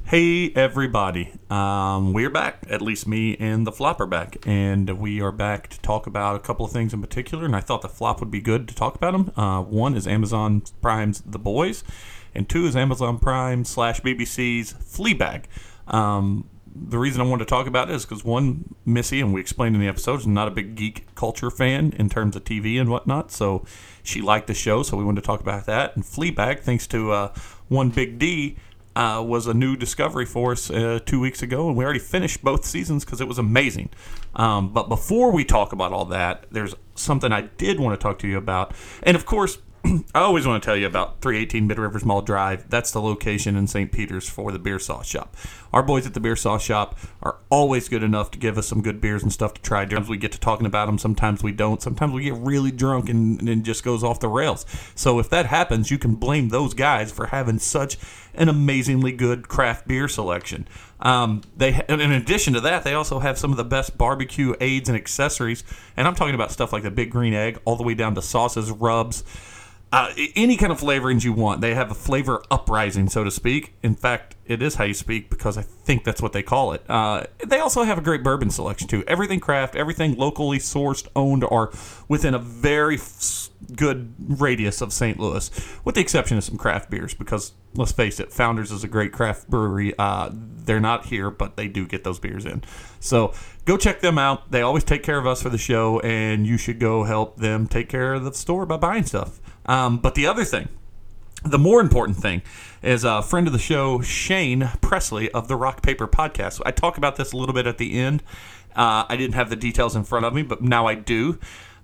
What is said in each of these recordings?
Hey everybody, we're back, at least me and the flop are back, and we are back to talk about a couple of things in particular, and I thought the flop would be good to talk about them. One is Amazon Prime's The Boys, and two is Amazon Prime / BBC's Fleabag. The reason I wanted to talk about it is because one, Missy, and we explained in the episodes, is not a big geek culture fan in terms of TV and whatnot, so she liked the show, so we wanted to talk about that. And Fleabag, thanks to one Big D, was a new discovery for us 2 weeks ago, and we already finished both seasons because it was amazing. But before we talk about all that, there's something I did want to talk to you about. And of course, I always want to tell you about 318 Mid Rivers Mall Drive. That's the location in St. Peter's for the beer sauce shop. Our boys at the beer sauce shop are always good enough to give us some good beers and stuff to try. Sometimes we get to talking about them, sometimes we don't. Sometimes we get really drunk and it just goes off the rails. So if that happens, you can blame those guys for having such an amazingly good craft beer selection. In addition to that, they also have some of the best barbecue aids and accessories. And I'm talking about stuff like the Big Green Egg, all the way down to sauces, rubs, any kind of flavorings you want. They have a flavor uprising, so to speak. In fact, it is how you speak because I think that's what they call it. They also have a great bourbon selection, too. Everything craft, everything locally sourced, owned, or within a very good radius of St. Louis, with the exception of some craft beers because, let's face it, Founders is a great craft brewery. They're not here, but they do get those beers in. So go check them out. They always take care of us for the show, and you should go help them take care of the store by buying stuff. But the other thing, the more important thing, is a friend of the show, Shane Presley of the Rock Paper Podcast. I talk about this a little bit at the end. I didn't have the details in front of me, but now I do.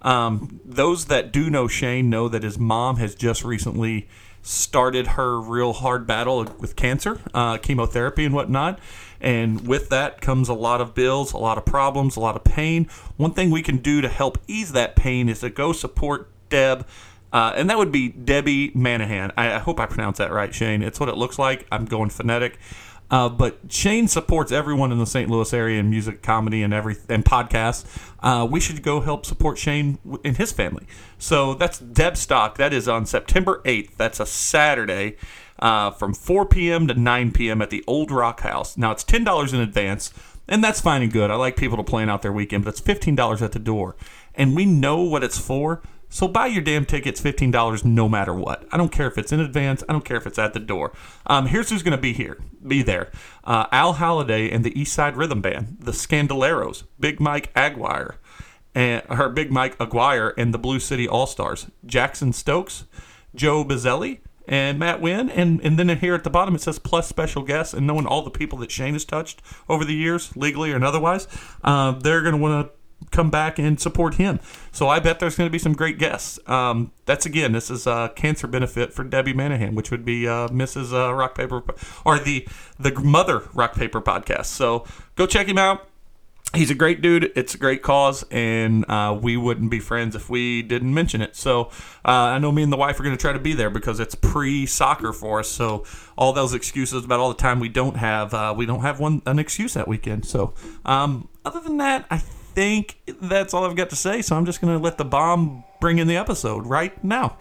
Those that do know Shane know that his mom has just recently started her real hard battle with cancer, chemotherapy and whatnot. And with that comes a lot of bills, a lot of problems, a lot of pain. One thing we can do to help ease that pain is to go support Deb. And that would be Debbie Manahan. I hope I pronounced that right, Shane. It's what it looks like. I'm going phonetic. But Shane supports everyone in the St. Louis area in music, comedy, and podcasts. We should go help support Shane and his family. So that's Deb Stock. That is on September 8th. That's a Saturday from 4 p.m. to 9 p.m. at the Old Rock House. Now, it's $10 in advance, and that's fine and good. I like people to plan out their weekend, but it's $15 at the door. And we know what it's for. So buy your damn tickets, $15 no matter what. I don't care if it's in advance. I don't care if it's at the door. Here's who's going to be there. Al Halliday and the East Side Rhythm Band, the Scandaleros, Big Mike Aguirre, and the Blue City All-Stars, Jackson Stokes, Joe Bizzelli, and Matt Wynn. And then here at the bottom it says plus special guests, and knowing all the people that Shane has touched over the years, legally or otherwise, they're going to want to come back and support him. So I bet there's going to be some great guests. This is a cancer benefit for Debbie Manahan, which would be Mrs. Rock Paper, or the mother Rock Paper Podcast. So go check him out. He's a great dude. It's a great cause, and we wouldn't be friends if we didn't mention it. So I know me and the wife are going to try to be there because it's pre-soccer for us. So all those excuses about all the time we don't have an excuse that weekend. So other than that, I think that's all I've got to say, so I'm just going to let the bomb bring in the episode right now.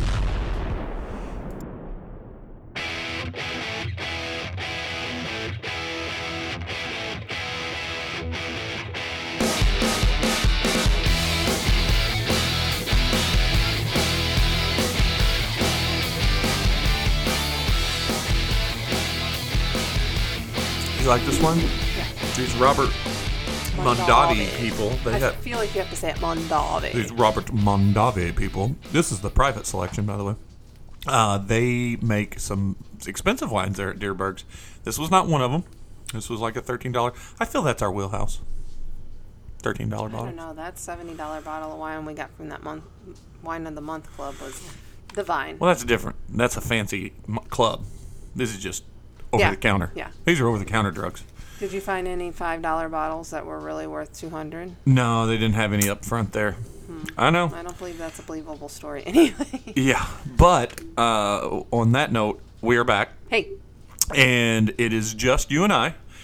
You like this one? Yeah. These Robert Mondavi people. I feel like you have to say it Mondavi. These Robert Mondavi people. This is the private selection, by the way. They make some expensive wines there at Deerberg's. This was not one of them. This was like a $13. I feel that's our wheelhouse. $13 bottle. I don't know. That $70 bottle of wine we got from that Wine of the Month Club was divine. Well, that's different. That's a fancy club. This is just over the counter. Yeah. These are over the counter drugs. Did you find any $5 bottles that were really worth $200? No, they didn't have any up front there. I know. I don't believe that's a believable story anyway. Yeah, but on that note, we are back. Hey. And it is just you and I.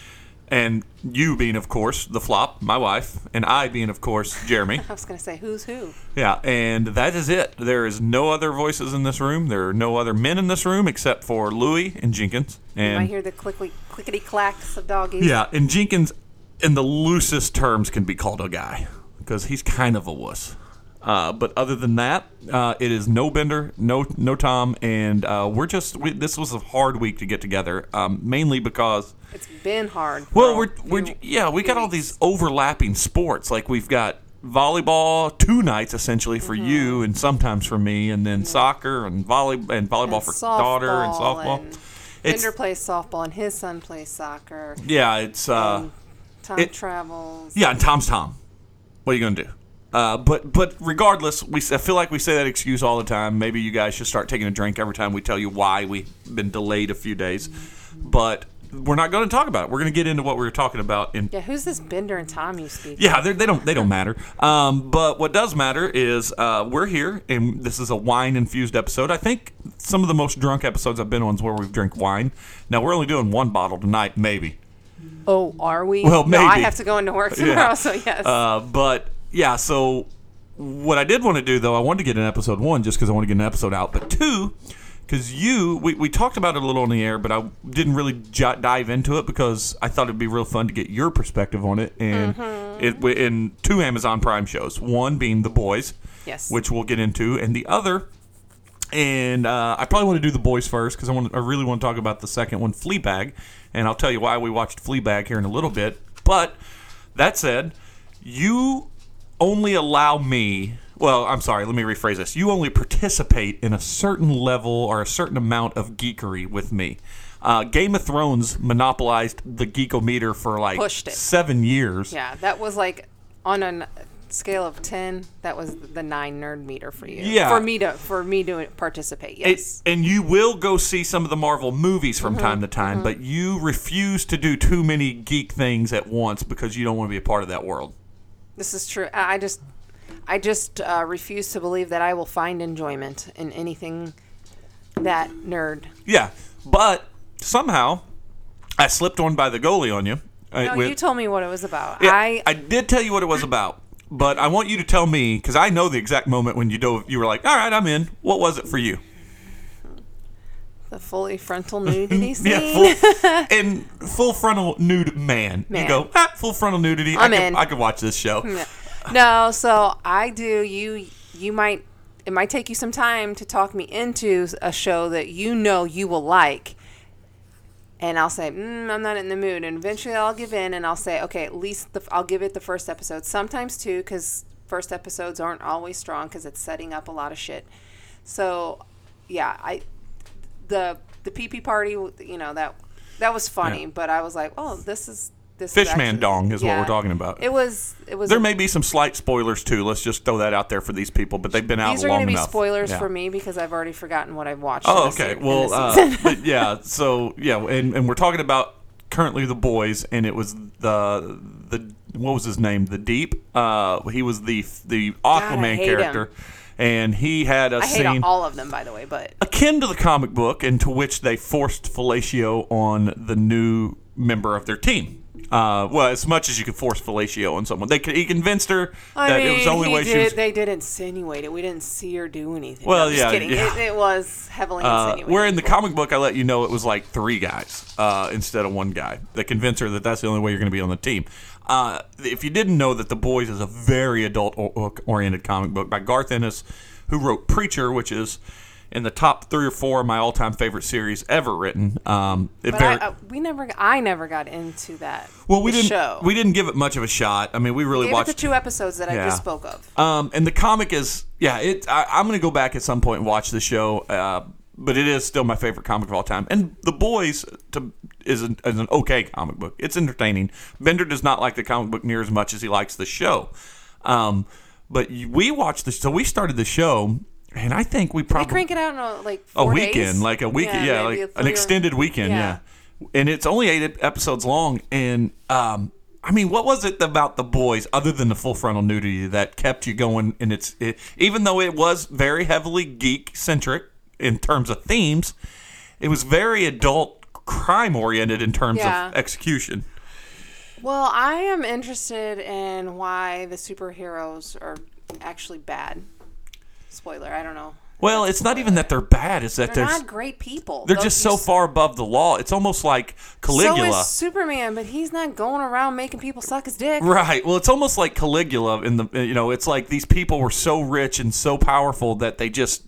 And you being, of course, the Flop, my wife, and I being, of course, Jeremy. I was going to say, who's who? Yeah, and that is it. There is no other voices in this room. There are no other men in this room except for Louie and Jenkins. And You might hear the clickety clacks of doggies. yeah, and Jenkins, in the loosest terms, can be called a guy because he's kind of a wuss. But other than that, it is no Bender, no Tom, and this was a hard week to get together, mainly because It's been hard. well, we got all these overlapping sports. Like we've got volleyball 2 nights essentially for you, and sometimes for me, and then soccer and volleyball for daughter and softball. Bender plays softball, and his son plays soccer. Yeah, it's Tom travels. Yeah, and Tom's Tom. What are you gonna do? But regardless, I feel like we say that excuse all the time. Maybe you guys should start taking a drink every time we tell you why we've been delayed a few days. But we're not going to talk about it. We're going to get into what we were talking about. Yeah, who's this Bender and Tom you speak? Yeah, they don't matter. But what does matter is we're here, and this is a wine-infused episode. I think some of the most drunk episodes I've been on is where we've drank wine. Now, we're only doing 1 bottle tonight, maybe. Oh, are we? Well, maybe. No, I have to go into work tomorrow, so yes. But... yeah, so what I did want to do, though, I wanted to get an episode 1 just because I want to get an episode out. But 2, because we talked about it a little on the air, but I didn't really dive into it because I thought it'd be real fun to get your perspective on it. And in 2 Amazon Prime shows, one being The Boys, yes, which we'll get into, and the other, and I probably want to do The Boys first because I really want to talk about the second one, Fleabag. And I'll tell you why we watched Fleabag here in a little bit. But that said, you only allow me, well, I'm sorry, let me rephrase this. You only participate in a certain level or a certain amount of geekery with me. Game of Thrones monopolized the geekometer for like 7 years. Yeah, that was like on a scale of 10, that was the 9 nerd meter for you. Yeah. For me to participate, yes. And you will go see some of the Marvel movies from time to time, but you refuse to do too many geek things at once because you don't want to be a part of that world. This is true. I just refuse to believe that I will find enjoyment in anything that nerd. Yeah, but somehow I slipped one by the goalie on you. No, you told me what it was about. Yeah, I did tell you what it was about, but I want you to tell me because I know the exact moment when you were like, "All right, I'm in." What was it for you? The fully frontal nudity scene. Yeah, full frontal nude man. You go, full frontal nudity. I could watch this show. No, so I do. It might take you some time to talk me into a show that you know you will like. And I'll say, I'm not in the mood. And eventually I'll give in and I'll say, okay, at least I'll give it the first episode. Sometimes 2, because first episodes aren't always strong because it's setting up a lot of shit. So, yeah, the pee-pee party, that was funny, but I was like, oh, this is Fishman Dong is what we're talking about. It was. There may be some slight spoilers too. Let's just throw that out there for these people, but they've been out long enough. These are going to be spoilers for me because I've already forgotten what I've watched. Oh, okay. Well, but yeah. So yeah, and we're talking about currently The Boys, and it was the what was his name? The Deep. He was the Aquaman character. Him. And he had a scene. I hate all of them, by the way, but akin to the comic book, into which they forced fellatio on the new member of their team. Well, as much as you could force fellatio on someone, he convinced her that it was the only way she was. They did insinuate it. We didn't see her do anything. Well, no, yeah, just kidding. Yeah. It was heavily insinuated. Where in the comic book, I let you know it was like 3 guys instead of 1 guy. They convinced her that that's the only way you're going to be on the team. If you didn't know that The Boys is a very adult-oriented comic book by Garth Ennis, who wrote Preacher, which is in the top 3 or 4 of my all-time favorite series ever written. I never got into that. Well, we didn't give it much of a shot. I mean, we really watched the 2 episodes that I just spoke of. And the comic is, I'm going to go back at some point and watch the show. But it is still my favorite comic of all time. And The Boys is an okay comic book. It's entertaining. Bender does not like the comic book near as much as he likes the show. But we watched this. So we started the show, and I think we probably crank it out in a weekend, days? Like a weekend, like an extended weekend, yeah. And it's only 8 episodes long. And I mean, what was it about The Boys, other than the full frontal nudity, that kept you going? And even though it was very heavily geek centric in terms of themes, it was very adult crime oriented in terms of execution. Well, I am interested in why the superheroes are actually bad. Spoiler, I don't know. Well, it's not even that they're bad. It's that They're not great people. they're just so far above the law. It's almost like Caligula. So is Superman, but he's not going around making people suck his dick. Right. Well, it's almost like Caligula in the it's like these people were so rich and so powerful that they just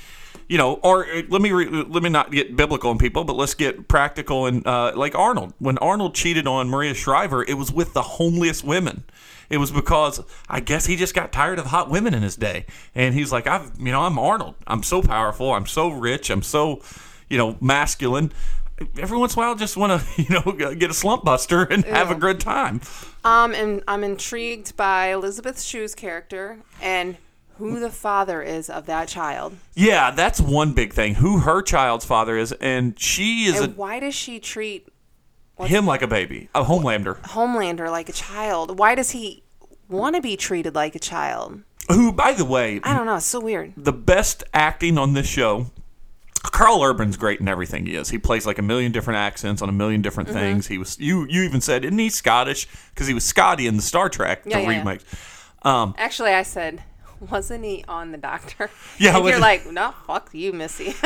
or let me not get biblical on people, but let's get practical and like Arnold. When Arnold cheated on Maria Shriver, it was with the homeliest women. It was because I guess he just got tired of hot women in his day, and he's like, I'm Arnold. I'm so powerful. I'm so rich. I'm so, masculine. Every once in a while, I just want to, get a slump buster and have a good time. And I'm intrigued by Elizabeth Shue's character and who the father is of that child. Yeah, that's one big thing. Who her child's father is, and she is. And why does she treat him like a baby, a Homelander like a child? Why does he want to be treated like a child? Who, by the way, I don't know. It's so weird. The best acting on this show. Carl Urban's great in everything he is. He plays like a million different accents on a million different things. He was you even said, isn't he Scottish? Because he was Scotty in the Star Trek remakes. Yeah. Actually, I said, wasn't he on The Doctor? Yeah, and you're like, no, fuck you, Missy.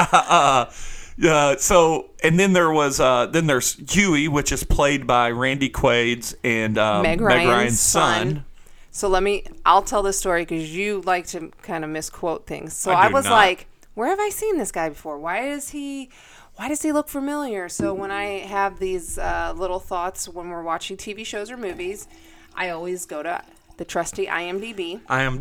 Yeah. So, and then there's Huey, which is played by Randy Quaid's and Meg Ryan's son. So I'll tell this story because you like to kind of misquote things. So I was like, where have I seen this guy before? Why does he look familiar? So when I have these little thoughts when we're watching TV shows or movies, I always go to the trusty IMDb.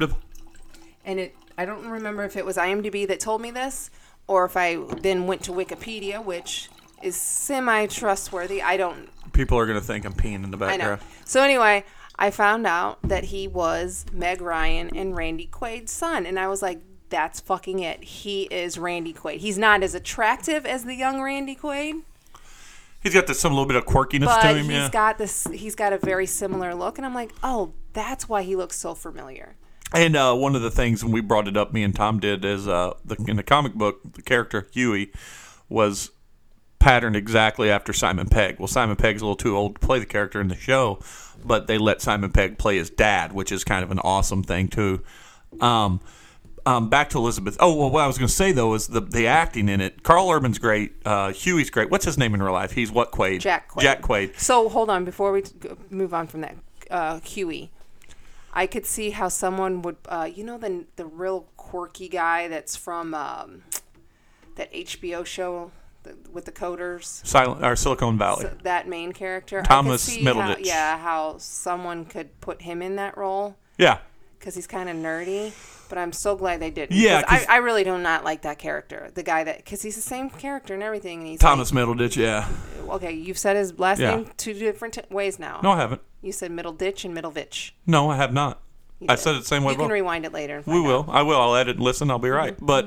And I don't remember if it was IMDb that told me this, or if I then went to Wikipedia, which is semi-trustworthy. People are going to think I'm peeing in the background. I know. So anyway, I found out that he was Meg Ryan and Randy Quaid's son. And I was like, that's fucking it. He is Randy Quaid. He's not as attractive as the young Randy Quaid. He's got some little bit of quirkiness to him. He's got a very similar look. And I'm like, oh, that's why he looks so familiar. And one of the things when we brought it up, me and Tom did, is in the comic book, the character Huey was patterned exactly after Simon Pegg. Well, Simon Pegg's a little too old to play the character in the show, but they let Simon Pegg play his dad, which is kind of an awesome thing, too. Back to Elizabeth. Oh, well, what I was going to say, though, is the acting in it. Carl Urban's great. Huey's great. What's his name in real life? He's what, Quaid? Jack Quaid. Jack Quaid. So, hold on. Before we move on from that, Huey, I could see how someone would, the real quirky guy that's from that HBO show with the coders. Silicon Valley. So that main character. Thomas I could see Middleditch. how someone could put him in that role. Yeah. Because he's kind of nerdy. But I'm so glad they didn't. Yeah. I really do not like that character. The guy because he's the same character and everything. And he's Thomas Middleditch, yeah. Okay, you've said his last name two different ways now. No, I haven't. You said Middleditch and Middlevich. No, I have not. I said it the same way. You can rewind it later. We will. I will. I'll edit and listen. I'll be right. But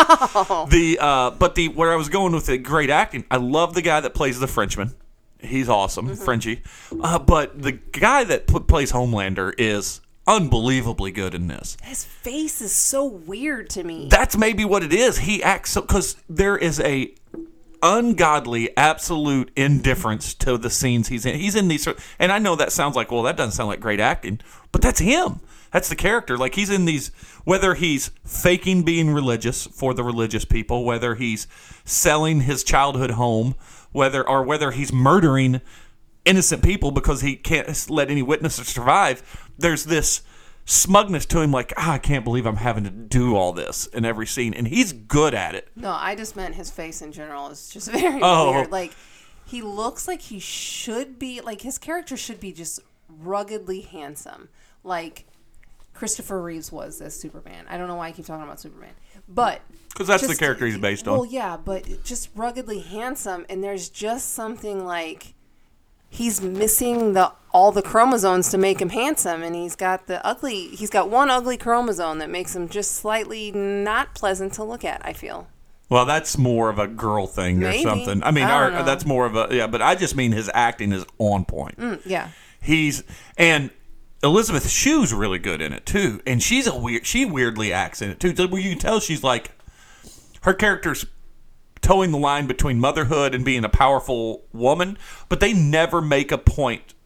where I was going with the great acting, I love the guy that plays the Frenchman. He's awesome, Frenchie. But the guy that plays Homelander is unbelievably good in this. His face is so weird to me. That's maybe what it is. He acts so because there is a ungodly absolute indifference to the scenes he's in. He's in these, and I know that sounds like, well, that doesn't sound like great acting, but that's him. That's the character. Like he's in these, whether he's faking being religious for the religious people, whether he's selling his childhood home, whether he's murdering innocent people because he can't let any witnesses survive. There's this smugness to him, like, I can't believe I'm having to do all this in every scene, and he's good at it. No, I just meant his face in general is just very weird. Like, he looks like he should be, like, his character should be just ruggedly handsome, like Christopher Reeves was as Superman. I don't know why I keep talking about Superman, but because that's the character he's based on. Well, yeah, but just ruggedly handsome, and there's just something like he's missing all the chromosomes to make him handsome, and he's got one ugly chromosome that makes him just slightly not pleasant to look at, I feel. Well, that's more of a girl thing or something. I mean, that's more of a, but I just mean his acting is on point. Yeah. And Elizabeth Shue's really good in it too, and she weirdly acts in it too. You can tell she's like, her character's towing the line between motherhood and being a powerful woman, but they never make a point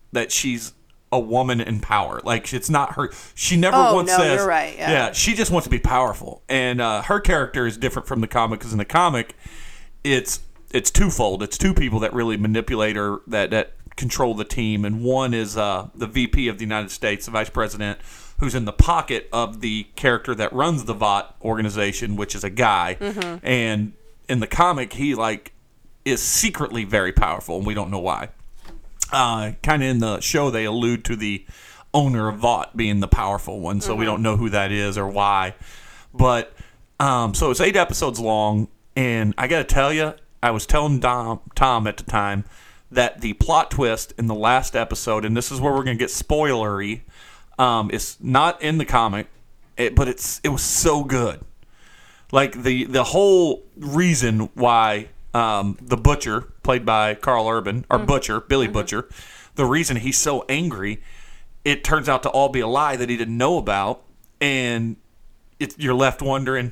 that she's a woman in power. Like, it's not her. She never once no, says. You're right. Yeah. She just wants to be powerful, and her character is different from the comic because in the comic, it's twofold. It's two people that really manipulate her, that control the team, and one is the VP of the United States, the vice president, who's in the pocket of the character that runs the Vought organization, which is a guy, and in the comic, he is secretly very powerful, and we don't know why. Kind of in the show, they allude to the owner of Vought being the powerful one, so we don't know who that is or why. But so it's 8 episodes long, and I got to tell you, I was telling Tom at the time that the plot twist in the last episode, and this is where we're going to get spoilery, is not in the comic, but it was so good. Like the whole reason why the Butcher, played by Carl Urban, or Butcher, Billy Butcher, the reason he's so angry, it turns out to all be a lie that he didn't know about, and you're left wondering,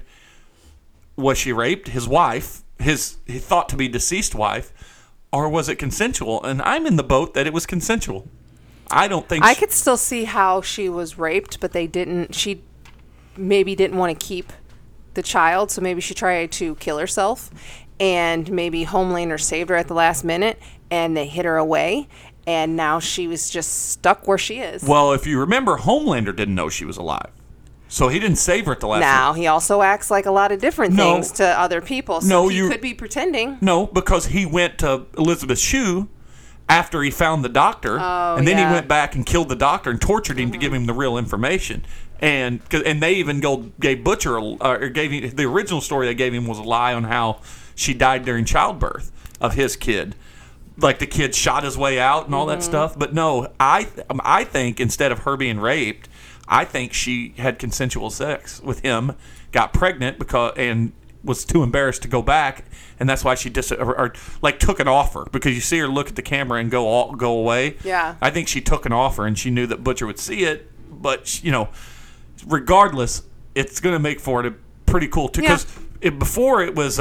was she raped? His wife, he thought to be deceased wife, or was it consensual? And I'm in the boat that it was consensual. I don't think I could still see how she was raped, but she maybe didn't want to keep the child, so maybe she tried to kill herself, and maybe Homelander saved her at the last minute, and they hid her away, and now she was just stuck where she is. Well, if you remember, Homelander didn't know she was alive, so he didn't save her at the last minute. Now, he also acts like a lot of different things to other people, so he could be pretending. No, because he went to Elizabeth Shue after he found the doctor, and then he went back and killed the doctor and tortured him to give him the real information. And they even gave Butcher gave him, the original story they gave him was a lie on how she died during childbirth of his kid, like the kid shot his way out and all that stuff. But no, I think instead of her being raped, I think she had consensual sex with him, got pregnant and was too embarrassed to go back, and that's why she took an offer, because you see her look at the camera and go away. Yeah, I think she took an offer, and she knew that Butcher would see it, but regardless, it's going to make for it a pretty cool too. Because before it was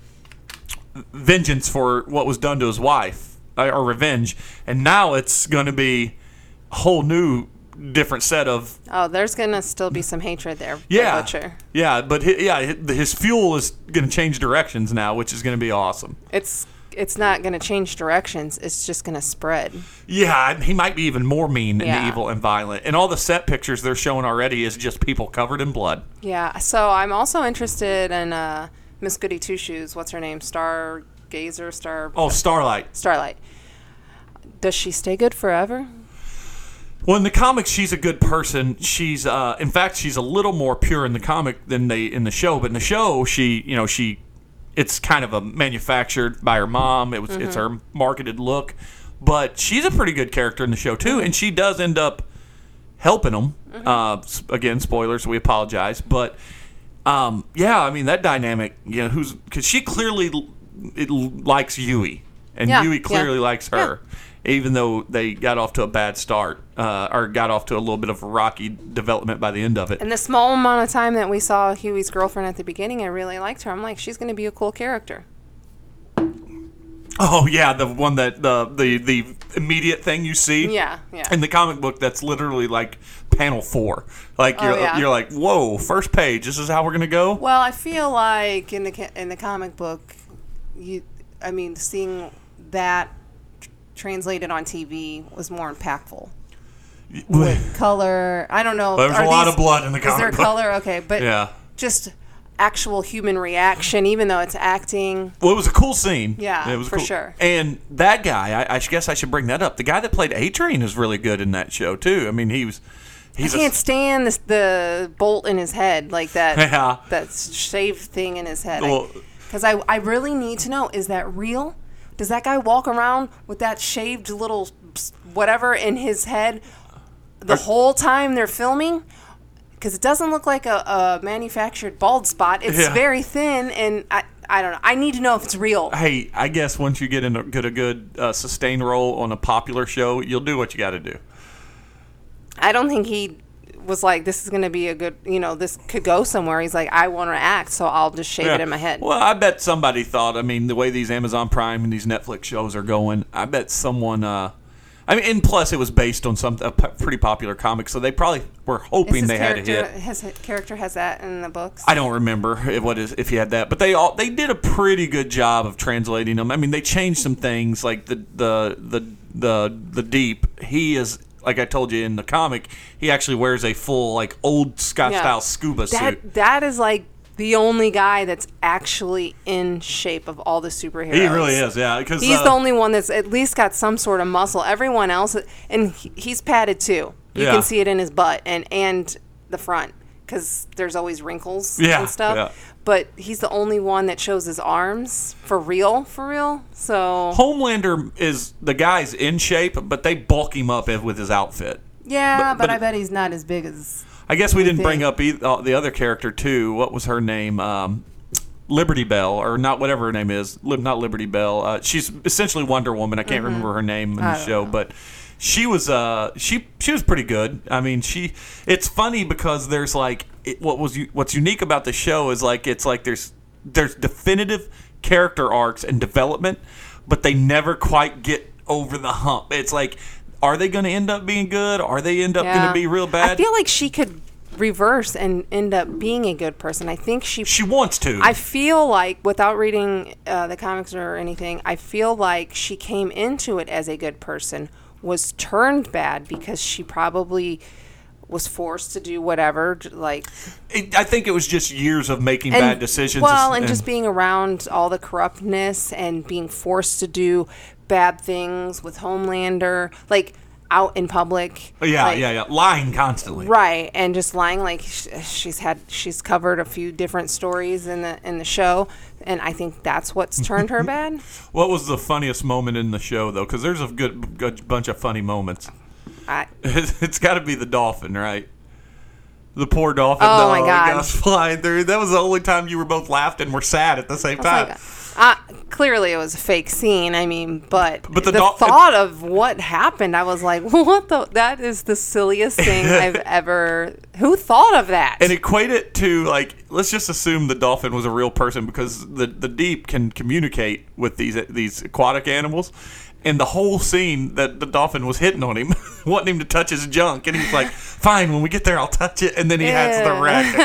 vengeance for what was done to his wife, or revenge, and now it's going to be a whole new, different set of. Oh, there's going to still be some hatred there. Yeah, for Butcher. Yeah, but his fuel is going to change directions now, which is going to be awesome. It's not going to change directions. It's just going to spread. Yeah, he might be even more mean and evil and violent. And all the set pictures they're showing already is just people covered in blood. Yeah, so I'm also interested in Miss Goody Two Shoes. What's her name? Starlight. Starlight. Does she stay good forever? Well, in the comics, she's a good person. She's, in fact, she's a little more pure in the comic than in the show. But in the show, it's kind of a manufactured by her mom. It's her marketed look, but she's a pretty good character in the show too, and she does end up helping them. Again, spoilers. We apologize, but I mean that dynamic. Because she clearly likes Yui, and Yui clearly likes her. Yeah. Even though they got off to a bad start, or got off to a little bit of a rocky development by the end of it. And the small amount of time that we saw Huey's girlfriend at the beginning, I really liked her. I'm like, she's going to be a cool character. Oh yeah, the one that the immediate thing you see. Yeah. In the comic book, that's literally like panel 4. Like you're like, whoa, first page. This is how we're going to go. Well, I feel like in the comic book, seeing that translated on TV was more impactful. With color, I don't know. There's a lot of blood in the comic book. Is there color? Okay, but just actual human reaction, even though it's acting. Well, it was a cool scene. Yeah, it was for cool. sure. And that guy, I guess I should bring that up. The guy that played A-Train is really good in that show too. I mean, I can't stand the bolt in his head, like that. Yeah. That shaved thing in his head. Because I really need to know, is that real? Does that guy walk around with that shaved little whatever in his head the whole time they're filming? Because it doesn't look like a manufactured bald spot. It's very thin, and I don't know. I need to know if it's real. Hey, I guess once you get a good sustained role on a popular show, you'll do what you got to do. I don't think he was like, this is going to be a good, this could go somewhere. He's like, I want to act, so I'll just shave it in my head. Well, I bet somebody thought, the way these Amazon Prime and these Netflix shows are going, I bet someone, I mean, and plus it was based on a pretty popular comic, so they probably were hoping they had a hit. His character has that in the books. I don't remember if he had that, but they did a pretty good job of translating them. I mean, they changed some things like the Deep. He is, like I told you in the comic, he actually wears a full like old Scott style scuba suit. That is like the only guy that's actually in shape of all the superheroes. He really is, yeah. Because he's the only one that's at least got some sort of muscle. Everyone else, and he's padded too. You can see it in his butt and the front because there's always wrinkles and stuff. Yeah. But he's the only one that shows his arms for real. So Homelander is the guy's in shape, but they bulk him up with his outfit. Yeah, but I bet he's not as big as. I guess we didn't bring up the other character too. What was her name? Liberty Bell, or not, whatever her name is. Not Liberty Bell. She's essentially Wonder Woman. I can't remember her name in the show, but she was she was pretty good. I mean, it's funny because there's like what's unique about the show is like it's like there's definitive character arcs and development, but they never quite get over the hump. It's like, are they going to end up being good? Are they end up going to be real bad? I feel like she could reverse and end up being a good person. I think she wants to. I feel like, without reading the comics or anything, I feel like she came into it as a good person, was turned bad because she probably was forced to do whatever. I think it was just years of making bad decisions. Well, and just being around all the corruptness and being forced to do bad things with Homelander, like out in public. Yeah. Lying constantly. Right, and just lying. Like she's covered a few different stories in the show, and I think that's what's turned her bad. What was the funniest moment in the show though? Because there's a good bunch of funny moments. It's got to be the dolphin, right? The poor dolphin. Oh my God! Was flying through. That was the only time you were both laughed and were sad at the same time. Clearly, it was a fake scene. I mean, but the thought of what happened, I was like, "What the? That is the silliest thing I've ever. Who thought of that?" And equate it to like, let's just assume the dolphin was a real person because the Deep can communicate with these aquatic animals. And the whole scene that the dolphin was hitting on him, wanting him to touch his junk, and he's like, "Fine, when we get there, I'll touch it." And then he has the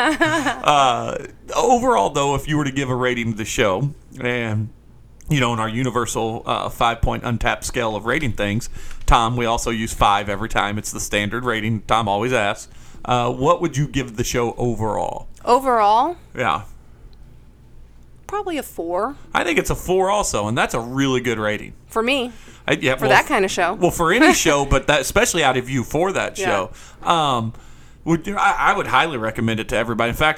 wreck. Overall, though, if you were to give a rating to the show, and in our universal 5-point untapped scale of rating things, Tom, we also use 5 every time. It's the standard rating. Tom always asks, what would you give the show overall? Overall? Yeah. Probably a 4. I think it's a 4 also, and that's a really good rating. For me. That kind of show. Well, for any show, but that especially out of you for that show. I would highly recommend it to everybody. In fact,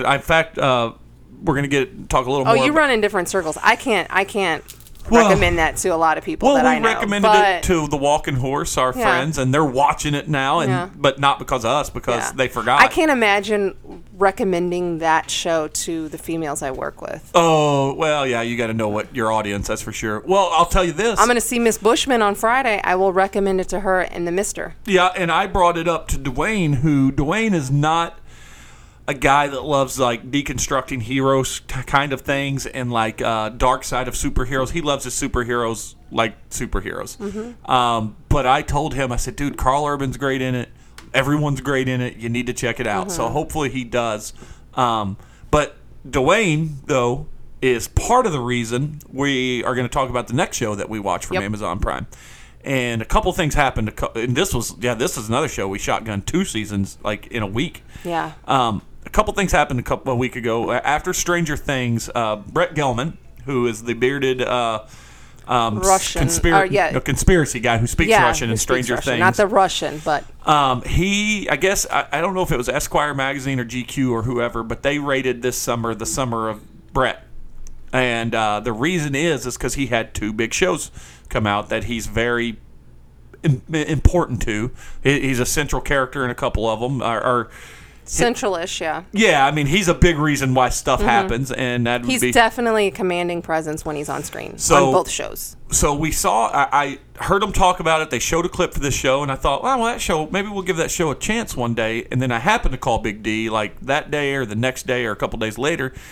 we're going to talk a little more. Oh, you run in different circles. I can't recommend that to a lot of people that I know. Well, we recommended it to the Walking Horse, our friends, and they're watching it now, but not because of us, because they forgot. I can't imagine recommending that show to the females I work with. Oh, well, yeah, you got to know what your audience, that's for sure. Well, I'll tell you this. I'm going to see Miss Bushman on Friday. I will recommend it to her and the Mister. Yeah, and I brought it up to Dwayne, who Dwayne is not a guy that loves like deconstructing heroes kind of things and like dark side of superheroes. He loves his superheroes like superheroes. Mm-hmm. But I told him, I said, dude, Carl Urban's great in it. Everyone's great in it. You need to check it out. Mm-hmm. So hopefully he does. But Dwayne, though, is part of the reason we are going to talk about the next show that we watch from Amazon Prime. And a couple things happened. And this is another show we shotgun 2 seasons like in a week. Yeah. A couple things happened a week ago. After Stranger Things, Brett Gelman, who is the bearded Russian conspiracy guy who speaks Russian in Stranger Things. Not the Russian, but he, I guess, I don't know if it was Esquire magazine or GQ or whoever, but they rated this summer the summer of Brett. And the reason is because he had 2 big shows come out that he's very important to. He's a central character in a couple of them. Central-ish, yeah. Yeah, I mean, he's a big reason why stuff happens, and that he's definitely a commanding presence when he's on screen on both shows. So we saw, I heard them talk about it. They showed a clip for this show, and I thought, well, that show, maybe we'll give that show a chance one day. And then I happened to call Big D, like that day or the next day or a couple days later,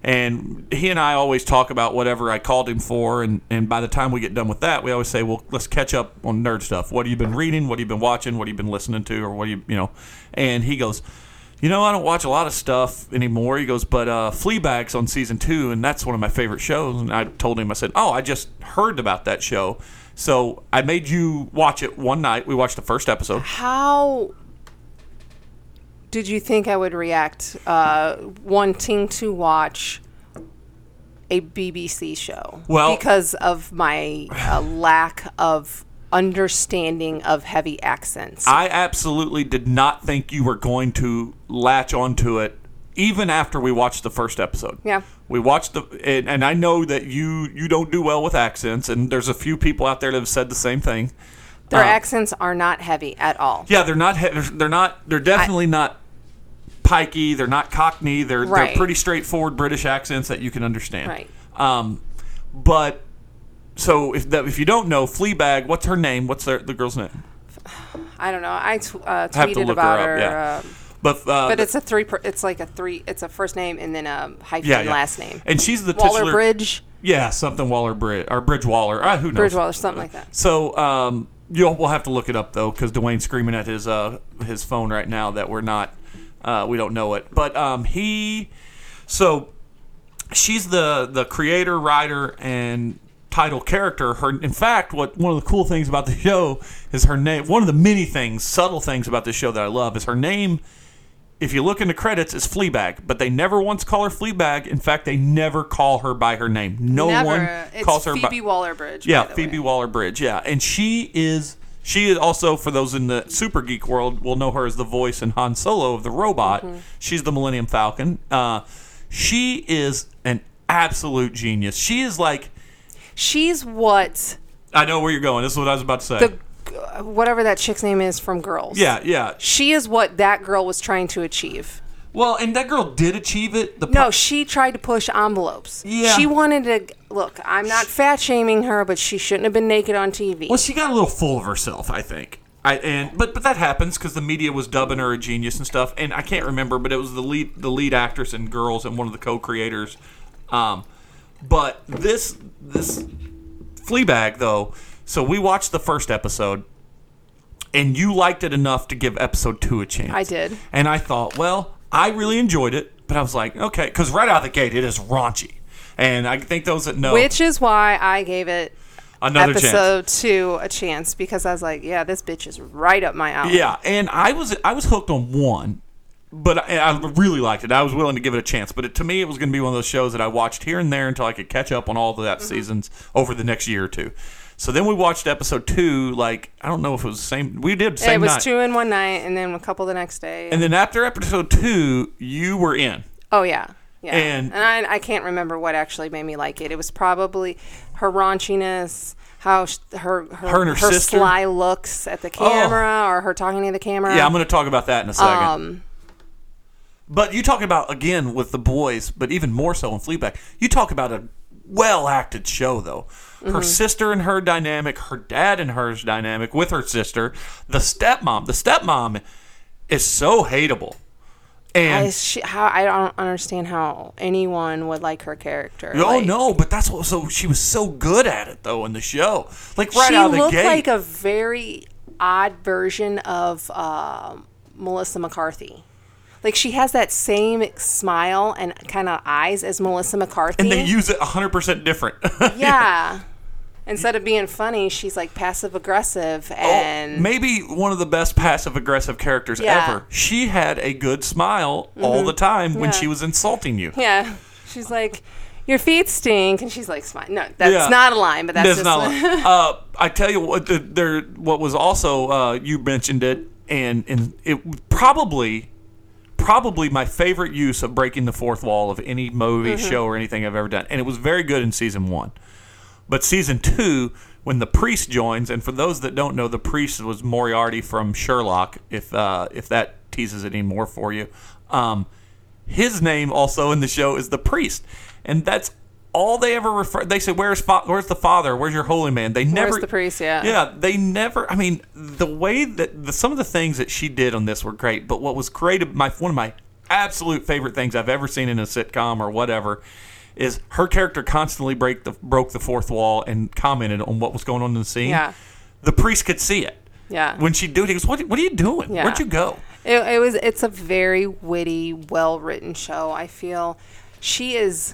And he and I always talk about whatever I called him for, and by the time we get done with that, we always say, well, let's catch up on nerd stuff. What have you been reading? What have you been watching? What have you been listening to? Or what do you know? And he goes, I don't watch a lot of stuff anymore. He goes, but Fleabag's on season 2, and that's one of my favorite shows. And I told him, I said, I just heard about that show. So I made you watch it one night. We watched the first episode. How did you think I would react wanting to watch a BBC show? Well, because of my lack of understanding of heavy accents. I absolutely did not think you were going to latch onto it even after we watched the first episode. Yeah. We watched and I know that you don't do well with accents, and there's a few people out there that have said the same thing. Their accents are not heavy at all. Yeah, they're not. They're definitely not pikey. They're not Cockney. They're pretty straightforward British accents that you can understand. Right. But so if you don't know Fleabag, what's her name? What's the girl's name? I don't know. I tweeted have to look about her up, her. yeah. But it's a three. It's like a three. It's a first name and then a hyphen last name. And she's the Waller titular Bridge. Yeah, something Waller Bridge or Bridge Waller. Who knows? Bridge Waller, something like that. So we'll have to look it up though, because Dwayne's screaming at his phone right now that we don't know it. But she's the creator, writer, and title character. In fact, one of the cool things about the show is her name. One of the many subtle things about this show that I love is her name. If you look in the credits, is Fleabag, but they never once call her Fleabag. In fact, they never call her by her name. No one calls her by... It's Phoebe Waller-Bridge. Yeah, Phoebe Waller-Bridge, yeah. And she is also, for those in the super geek world, will know her as the voice in Han Solo of the robot. Mm-hmm. She's the Millennium Falcon. She is an absolute genius. She is like... She's what... I know where you're going. This is what I was about to say. Whatever that chick's name is from Girls. Yeah. She is what that girl was trying to achieve. Well, and that girl did achieve it. No, she tried to push envelopes. Yeah. She wanted to... Look, I'm not fat-shaming her, but she shouldn't have been naked on TV. Well, she got a little full of herself, I think. But that happens because the media was dubbing her a genius and stuff. And I can't remember, but it was the lead actress in Girls and one of the co-creators. But this Fleabag, though... So we watched the first episode, and you liked it enough to give episode 2 a chance. I did. And I thought, well, I really enjoyed it, but I was like, okay, because right out of the gate, it is raunchy. And I think those that know... Which is why I gave it another episode 2 a chance, because I was like, yeah, this bitch is right up my alley. Yeah, and I was hooked on 1, but I really liked it. I was willing to give it a chance, but to me, it was going to be one of those shows that I watched here and there until I could catch up on all of that seasons over the next year or two. So then we watched episode 2, I don't know if it was the same. We did the same night. It was 2 in one night, and then a couple the next day. And then after episode 2, you were in. Oh, yeah. Yeah. And I can't remember what actually made me like it. It was probably her raunchiness, how her sister. sly looks at the camera, or her talking to the camera. Yeah, I'm going to talk about that in a second. But you talk about, again, with the boys, but even more so in Fleabag, you talk about a well-acted show, though. Her sister and her dynamic, her dad and her dynamic with her sister, the stepmom is so hateable. And I don't understand how anyone would like her character. Oh, no, but that's what. So she was so good at it, though, in the show. Right out of the gate. She looked like a very odd version of Melissa McCarthy. She has that same smile and kind of eyes as Melissa McCarthy. And they use it 100% different. Yeah. Instead of being funny, she's passive-aggressive and... maybe one of the best passive-aggressive characters ever. She had a good smile all the time when she was insulting you. Yeah. She's like, your feet stink. And she's like, smile. No, that's not a line, but that's just... not a line. I tell you what, what was also, you mentioned it, and it probably my favorite use of breaking the fourth wall of any movie, show, or anything I've ever done. And it was very good in season 1. But season 2, when the priest joins, and for those that don't know, the priest was Moriarty from Sherlock, if that teases it anymore for you. His name also in the show is the priest. And that's all they ever refer. They say, where's the father? Where's your holy man? They never. Where's the priest? Yeah. Yeah, they never. I mean, the way that some of the things that she did on this were great. But what was great, one of my absolute favorite things I've ever seen in a sitcom or whatever is her character constantly broke the fourth wall and commented on what was going on in the scene. Yeah. The priest could see it. Yeah. When she'd do it, he goes, what are you doing? Yeah. Where'd you go? It's a very witty, well-written show. I feel she is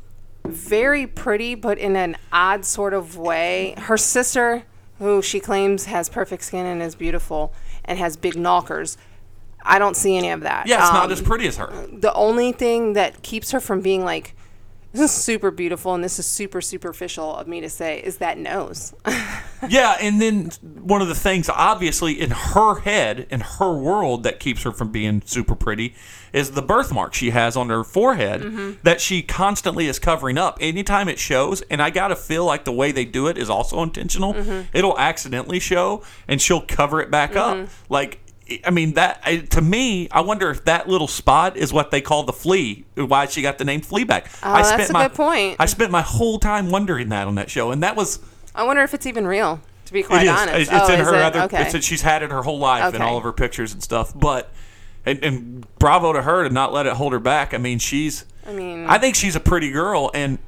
very pretty, but in an odd sort of way. Her sister, who she claims has perfect skin and is beautiful and has big knockers, I don't see any of that. Yeah, it's not as pretty as her. The only thing that keeps her from being like, this is super beautiful and this is super superficial of me to say, is that nose. Yeah, and then one of the things, obviously, in her head, in her world, that keeps her from being super pretty is the birthmark she has on her forehead that she constantly is covering up. Anytime it shows, and I got to feel like the way they do it is also intentional, it'll accidentally show, and she'll cover it back up. Like, I mean, to me, I wonder if that little spot is what they call the flea, why she got the name Fleabag. Oh, that's a good point. I spent my whole time wondering that on that show, and that was... I wonder if it's even real, to be quite honest. It's in her it? other... Okay. She's had it her whole life in all of her pictures and stuff, but... And bravo to her to not let it hold her back. I mean, I think she's a pretty girl, and...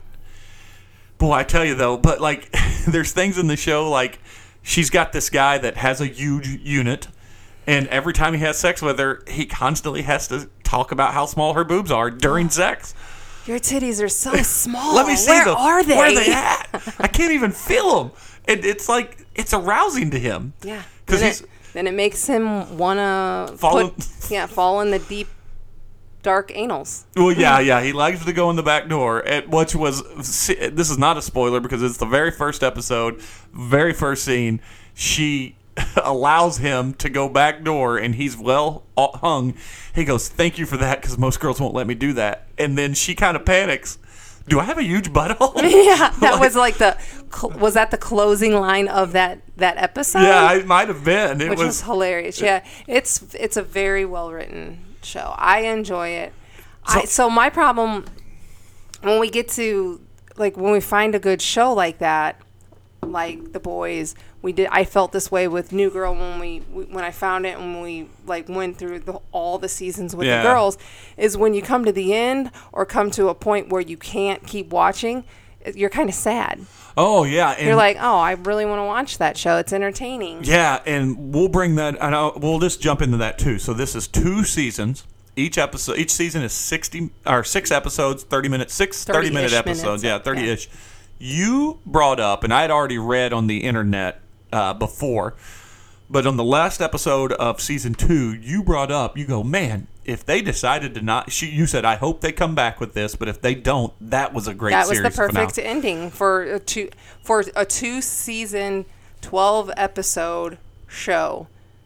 Boy, I tell you, though, but, like, there's things in the show, like, she's got this guy that has a huge unit... And every time he has sex with her, he constantly has to talk about how small her boobs are during sex. Your titties are so small. Let me see Where them. are they? Where are they at? I can't even feel them. And it's like, it's arousing to him. Yeah. Because then it makes him want to fall in the deep, dark anals. Well, yeah. He likes to go in the back door, which was, this is not a spoiler because it's the very first episode, very first scene. She allows him to go back door, and he's well hung. He goes, thank you for that, because most girls won't let me do that. And then she kind of panics. Do I have a huge butthole? Yeah, that was like was that the closing line of that episode? Yeah, it might have been. Which was hilarious. Yeah, it's a very well written show. I enjoy it. So my problem when we get to when we find a good show like that, like The Boys, I felt this way with New Girl when I found it and we went through all the seasons with the girls, is when you come to the end or come to a point where you can't keep watching, you're kind of sad. Oh yeah, and you're like, oh, I really want to watch that show. It's entertaining. Yeah, and we'll bring that, and we'll just jump into that too. So this is 2 seasons. Each season is 6 episodes, 30-minute, 30-minute episodes. Yeah, 30-ish. Yeah. You brought up, and I had already read on the internet before, but on the last episode of season 2, you brought up, you go, man, if they decided to not, you said, I hope they come back with this, but if they don't, that was a great series. That was the perfect ending for a 2-season, 12-episode show.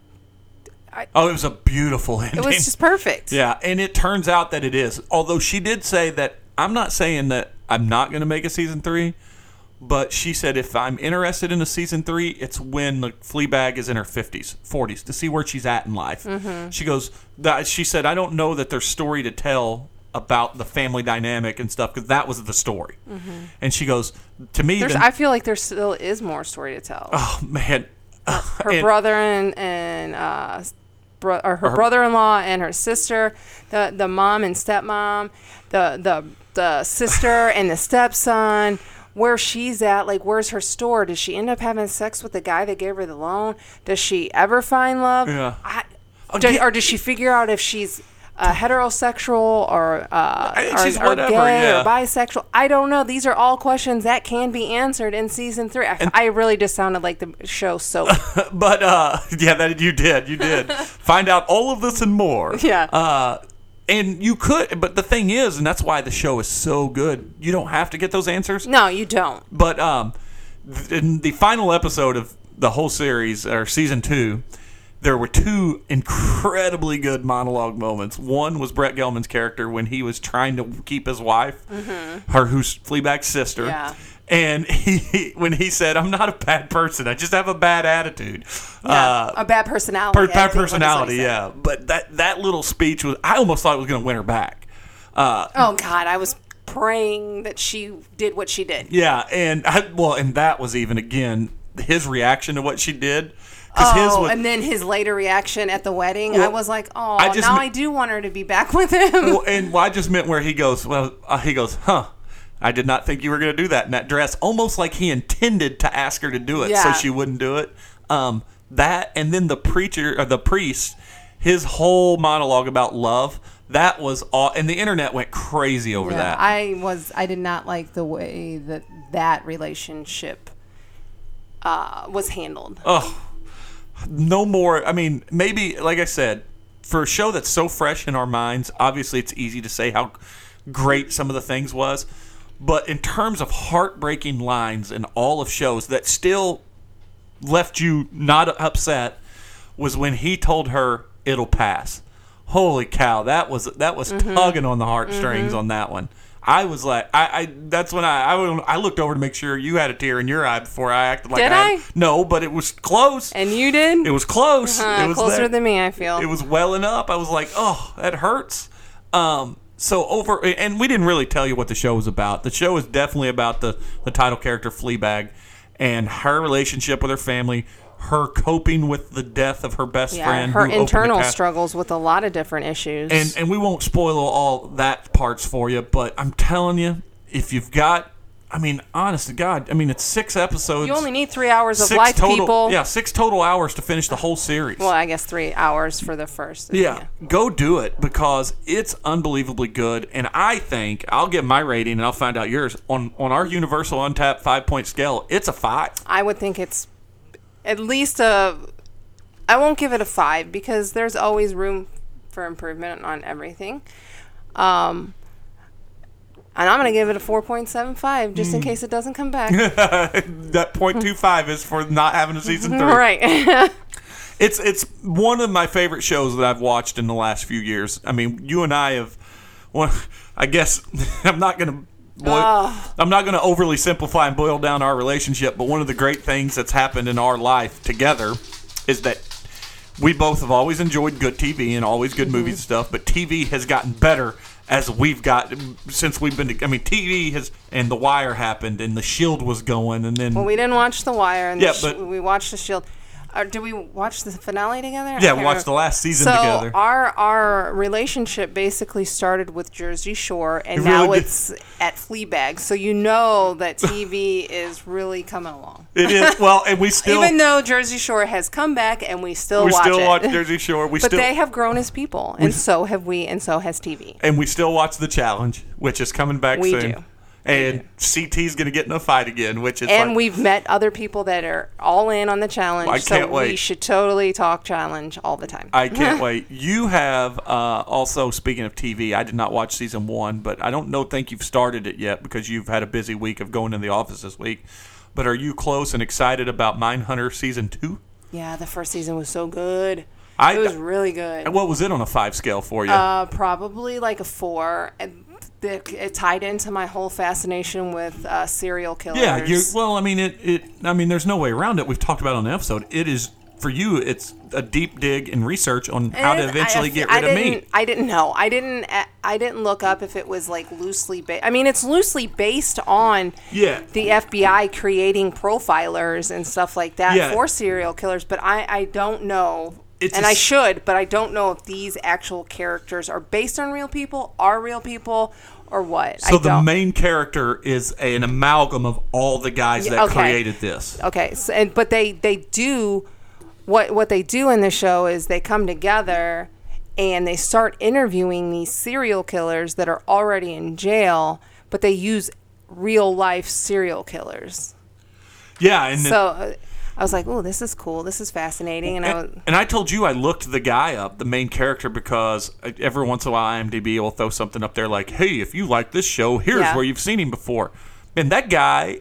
It was a beautiful ending. It was just perfect. Yeah, and it turns out that it is. Although she did say that, I'm not saying that I'm not going to make a season 3, but she said if I'm interested in a season 3, it's when the Fleabag is in her 50s, 40s, to see where she's at in life. Mm-hmm. She said, I don't know that there's story to tell about the family dynamic and stuff, because that was the story. Mm-hmm. And she goes, to me... I feel like there still is more story to tell. Oh, man. Her brother and her brother-in-law and her sister, the mom and stepmom, the sister and the stepson, where she's at, where's her store? Does she end up having sex with the guy that gave her the loan? Does she ever find love? Yeah. Or does she figure out if she's heterosexual or gay or bisexual? I don't know. These are all questions that can be answered in season 3. I really just sounded like the show soap. But you did. Find out all of this and more. Yeah. And you could, but the thing is, and that's why the show is so good, you don't have to get those answers. No, you don't. But in the final episode of the whole series, or season 2, there were 2 incredibly good monologue moments. One was Brett Gelman's character when he was trying to keep his wife, who's Fleabag's sister. Yeah. And when he said, I'm not a bad person, I just have a bad attitude. Yeah, a bad personality. Bad personality, yeah. But that little speech was, I almost thought it was going to win her back. Oh, God, I was praying that she did what she did. Yeah, and that was even, again, his reaction to what she did. His was, and then his later reaction at the wedding, I was like, oh, I do want her to be back with him. I just meant where he goes, huh, I did not think you were going to do that in that dress. Almost like he intended to ask her to do it so she wouldn't do it. That, and then the priest, his whole monologue about love, that was all, and the internet went crazy over that. I did not like the way that relationship was handled. Oh, no more. I mean, maybe, like I said, for a show that's so fresh in our minds, obviously it's easy to say how great some of the things was. But in terms of heartbreaking lines in all of shows that still left you not upset, was when he told her it'll pass. Holy cow, that was tugging on the heartstrings on that one. I was like, that's when I looked over to make sure you had a tear in your eye before I acted like I? No, but it was close. And you did? It was close. It was closer than me, I feel. It was welling up. I was like, oh, that hurts. And we didn't really tell you what the show was about. The show is definitely about the title character, Fleabag, and her relationship with her family, her coping with the death of her best friend. Her internal struggles with a lot of different issues. And we won't spoil all that parts for you, but I'm telling you, if you've got, I mean, honest to God, I mean, it's 6 episodes. You only need 3 hours of life, people. Yeah, 6 total hours to finish the whole series. Well, I guess 3 hours for the first. Yeah, go do it because it's unbelievably good. And I think, I'll give my rating and I'll find out yours. On our Universal Untapped 5-point scale, it's a 5. I would think it's at least I won't give it a 5 because there's always room for improvement on everything. And I'm going to give it a 4.75 just in case it doesn't come back. That 0.25 is for not having a season 3. Right. It's one of my favorite shows that I've watched in the last few years. I mean, you and I have, I guess I'm not going to overly simplify and boil down our relationship, but one of the great things that's happened in our life together is that we both have always enjoyed good TV and always good movies and stuff, but TV has gotten better as we've got since we've been. I mean, TV has, and The Wire happened, and The Shield was going, and then. Well, we didn't watch The Wire, and we watched The Shield. Did we watch the finale together? Yeah, we watched the last season together. So our relationship basically started with Jersey Shore, and now it's at Fleabag. So you know that TV is really coming along. It is. Well, and we still... Even though Jersey Shore has come back, and we still watch Jersey Shore. But they have grown as people, and so have we, and so has TV. And we still watch The Challenge, which is coming back soon. We do. And CT's going to get in a fight again, which is we've met other people that are all in on the challenge. I can't wait. We should totally talk challenge all the time. I can't wait. You have also, speaking of TV, I did not watch season 1, but I don't think you've started it yet because you've had a busy week of going to the office this week. But are you close and excited about Mindhunter season 2? Yeah, the first season was so good. It was really good. And what was it on a 5 scale for you? Probably like a 4. It tied into my whole fascination with serial killers. Yeah, I mean, there's no way around it. We've talked about it on the episode. It is, for you, it's a deep dig and research on how to eventually get rid of meat. I didn't know. I didn't look up if it was like loosely based. I mean, it's loosely based on the FBI creating profilers and stuff like that for serial killers, but I don't know. I should, but I don't know if these actual characters are based on real people, are real people, or what. So the main character is an amalgam of all the guys that created this. Okay, but they do what they do in the show is they come together and they start interviewing these serial killers that are already in jail, but they use real life serial killers. Yeah, and I was like, "Oh, this is cool. This is fascinating." And I told you I looked the guy up, the main character, because every once in a while IMDb will throw something up there like, "Hey, if you like this show, here's where you've seen him before." And that guy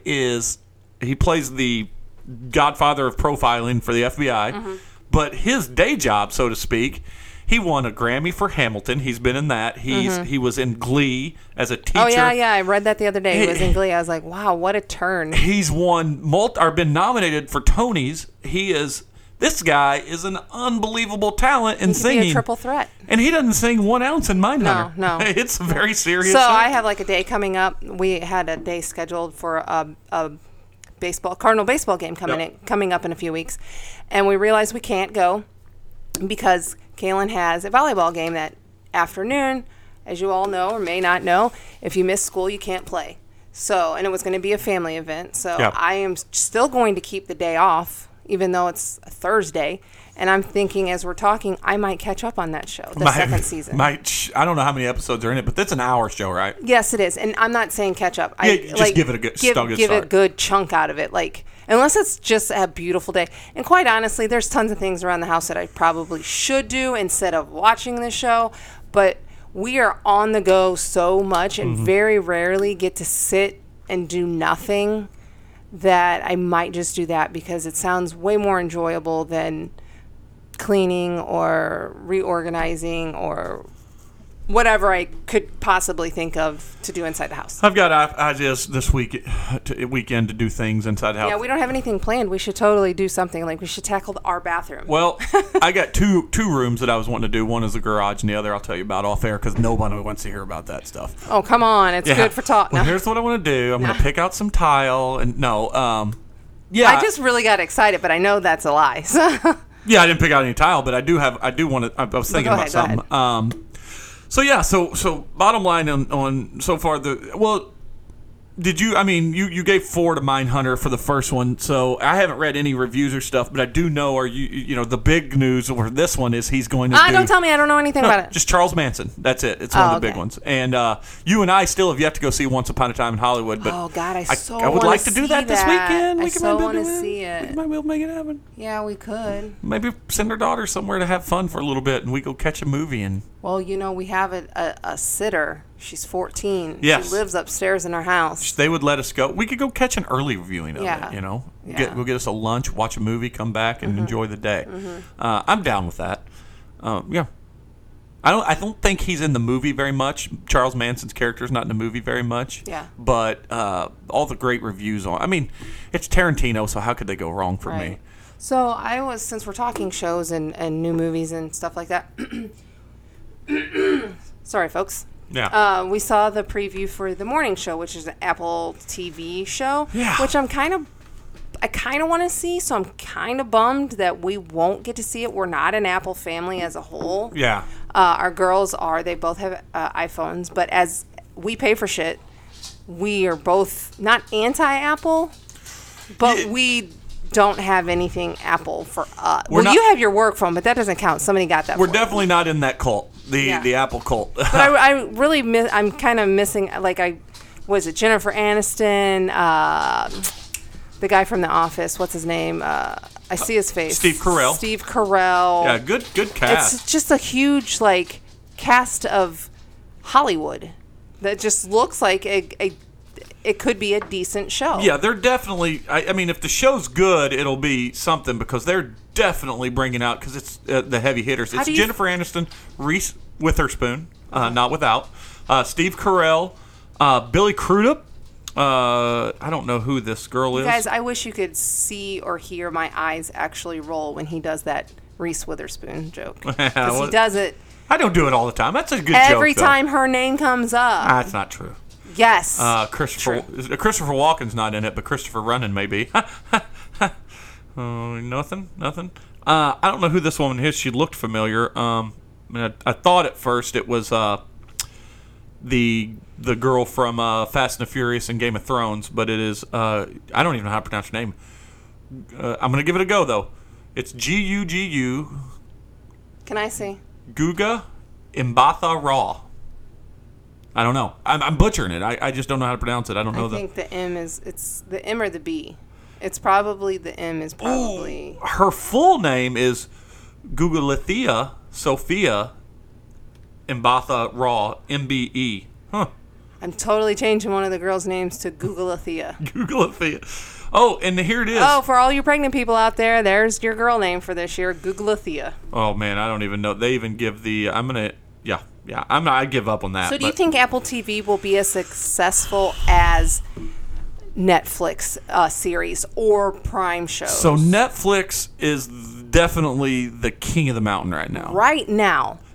he plays the godfather of profiling for the FBI, but his day job, so to speak, he won a Grammy for Hamilton. He's been in that. He was in Glee as a teacher. Oh yeah, I read that the other day. He was in Glee. I was like, wow, what a turn. He's been nominated for Tonys. This guy is an unbelievable talent in singing. Be a triple threat. And he doesn't sing 1 ounce in Mindhunter. No. It's very serious. So I have like a day coming up. We had a day scheduled for a Cardinal baseball game coming up in a few weeks, and we realized we can't go because Kaylin has a volleyball game that afternoon. As you all know or may not know, if you miss school, you can't play. So, and it was going to be a family event. So I am still going to keep the day off, even though it's a Thursday. And I'm thinking, as we're talking, I might catch up on that show, the second season. I don't know how many episodes are in it, but that's an hour show, right? Yes, it is. And I'm not saying catch up. Just give it a good give a good chunk out of it. Like, unless it's just a beautiful day. And quite honestly, there's tons of things around the house that I probably should do instead of watching the show. But we are on the go so much and very rarely get to sit and do nothing that I might just do that because it sounds way more enjoyable than cleaning or reorganizing or whatever I could possibly think of to do inside the house. I've got ideas this weekend to do things inside the house. Yeah, we don't have anything planned. We should totally do something. Like, we should tackle our bathroom. Well, I got two rooms that I was wanting to do. One is the garage, and the other I'll tell you about off air because nobody wants to hear about that stuff. Oh, come on. It's good for talk. Well, here's what I want to do. I'm going to pick out some tile. And yeah. I just really got excited, but I know that's a lie. Yeah, I didn't pick out any tile, but I do want to. I was thinking about something. So bottom line on so far did you? I mean, you gave 4 to Mindhunter for the first one, so I haven't read any reviews or stuff, but I do know. The big news for this one is he's going to. Don't tell me, I don't know anything about it. Just Charles Manson. That's it. It's one of the big ones. And you and I still have yet to go see Once Upon a Time in Hollywood. But oh God, I would like to do that this weekend. I so want to see it. We might be able to make it happen. Yeah, we could. Maybe send our daughter somewhere to have fun for a little bit, and we go catch a movie and. Well, we have a sitter. She's 14. Yes. She lives upstairs in our house. They would let us go. We could go catch an early viewing of it, Yeah. Go get us a lunch, watch a movie, come back, and enjoy the day. I'm down with that. Yeah. I don't think he's in the movie very much. Charles Manson's character is not in the movie very much. Yeah. But all the great reviews on. I mean, it's Tarantino, so how could they go wrong for me? So since we're talking shows and new movies and stuff like that. Sorry, folks. Yeah. We saw the preview for The Morning Show, which is an Apple TV show. Yeah. Which I kind of want to see, so I'm kind of bummed that we won't get to see it. We're not an Apple family as a whole. Yeah. Our girls are. They both have iPhones, but as we pay for shit, we are both not anti-Apple, but we don't have anything Apple for us. You have your work phone, but that doesn't count. Somebody got that. We're definitely not in that cult, the Apple cult. But I really I'm kind of missing. Like, was it Jennifer Aniston, the guy from The Office? What's his name? I see his face. Steve Carell. Yeah, good cast. It's just a huge cast of Hollywood that just looks like it could be a decent show. Yeah, they're definitely. I mean, if the show's good, it'll be something because they're definitely bringing out because it's the heavy hitters. It's Jennifer Aniston, Reese Witherspoon, not without, Steve Carell, Billy Crudup. I don't know who this girl is. Guys, I wish you could see or hear my eyes actually roll when he does that Reese Witherspoon joke. Because he does it. I don't do it all the time. That's a good joke. Every time her name comes up. That's not true. Yes. Christopher Walken's not in it, but Christopher Runnan may be. Nothing. I don't know who this woman is. She looked familiar. I thought at first it was the girl from Fast and the Furious and Game of Thrones, but it is. I don't even know how to pronounce her name. I'm going to give it a go though. It's Gugu. Can I see? Guga Mbatha Raw. I don't know. I'm butchering it. I just don't know how to pronounce it. I don't know. I think the M is. It's the M or the B. It's probably the M is probably. Ooh, her full name is Gugalithea Sophia Mbatha Raw MBE. Huh. I'm totally changing one of the girls' names to Gugalithea. Gugalithea. Oh, and here it is. Oh, for all you pregnant people out there, there's your girl name for this year, Gugalithea. Oh man, I don't even know. They even give the. I give up on that. So do you think Apple TV will be as successful as Netflix series or Prime shows? So Netflix is definitely the king of the mountain right now. Right now.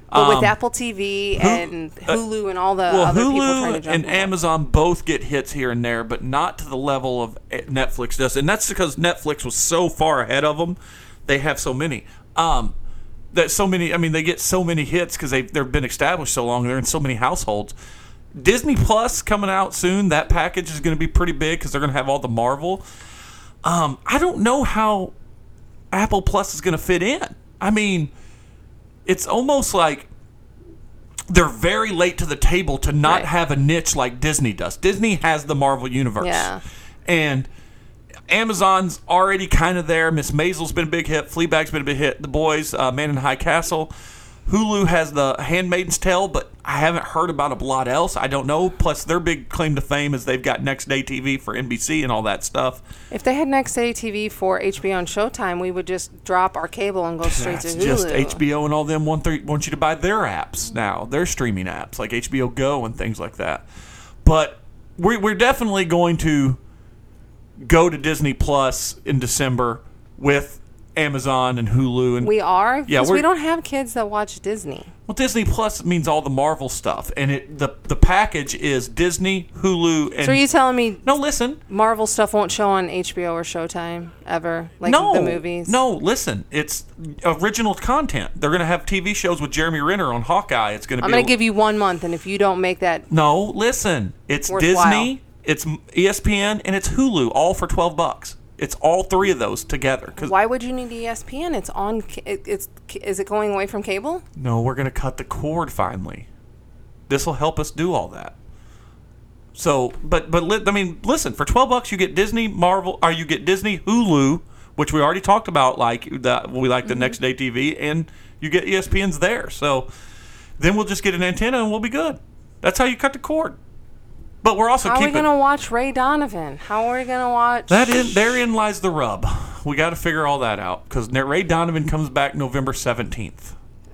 But with Apple TV and Hulu and all the other people trying to jump and Amazon both get hits here and there, but not to the level of Netflix does. And that's because Netflix was so far ahead of them. They have so many. They get so many hits because they've been established so long. They're in so many households. Disney Plus coming out soon. That package is going to be pretty big because they're going to have all the Marvel. I don't know how Apple Plus is going to fit in. I mean, it's almost like they're very late to the table to not have a niche like Disney does. Disney has the Marvel Universe. Yeah. And Amazon's already kind of there. Miss Maisel's been a big hit. Fleabag's been a big hit. The Boys, Man in High Castle. Hulu has The Handmaid's Tale, but I haven't heard about a lot else. I don't know. Plus, their big claim to fame is they've got Next Day TV for NBC and all that stuff. If they had Next Day TV for HBO and Showtime, we would just drop our cable and go straight to Hulu. Just HBO and all them want you to buy their apps now, their streaming apps like HBO Go and things like that. But we're definitely going to go to Disney Plus in December with Amazon and Hulu. And we are? Because we don't have kids that watch Disney. Well, Disney Plus means all the Marvel stuff. And the package is Disney, Hulu, and... So are you telling me... No, listen. Marvel stuff won't show on HBO or Showtime ever? Like the movies? No, listen. It's original content. They're going to have TV shows with Jeremy Renner on Hawkeye. It's going to I'm going to give you 1 month, and if you don't make that... No, listen. It's worthwhile. Disney, it's ESPN, and it's Hulu, all for $12. It's all three of those together. Why would you need ESPN? It's on. Is it going away from cable? No, we're going to cut the cord finally. This will help us do all that. So, listen. For $12, you get Disney, Marvel, or you get Disney, Hulu, which we already talked about. The Next Day TV, and you get ESPN's there. So then we'll just get an antenna and we'll be good. That's how you cut the cord. But we're also How are we going to watch Ray Donovan? How are we going to watch... Therein lies the rub. We got to figure all that out. Because Ray Donovan comes back November 17th.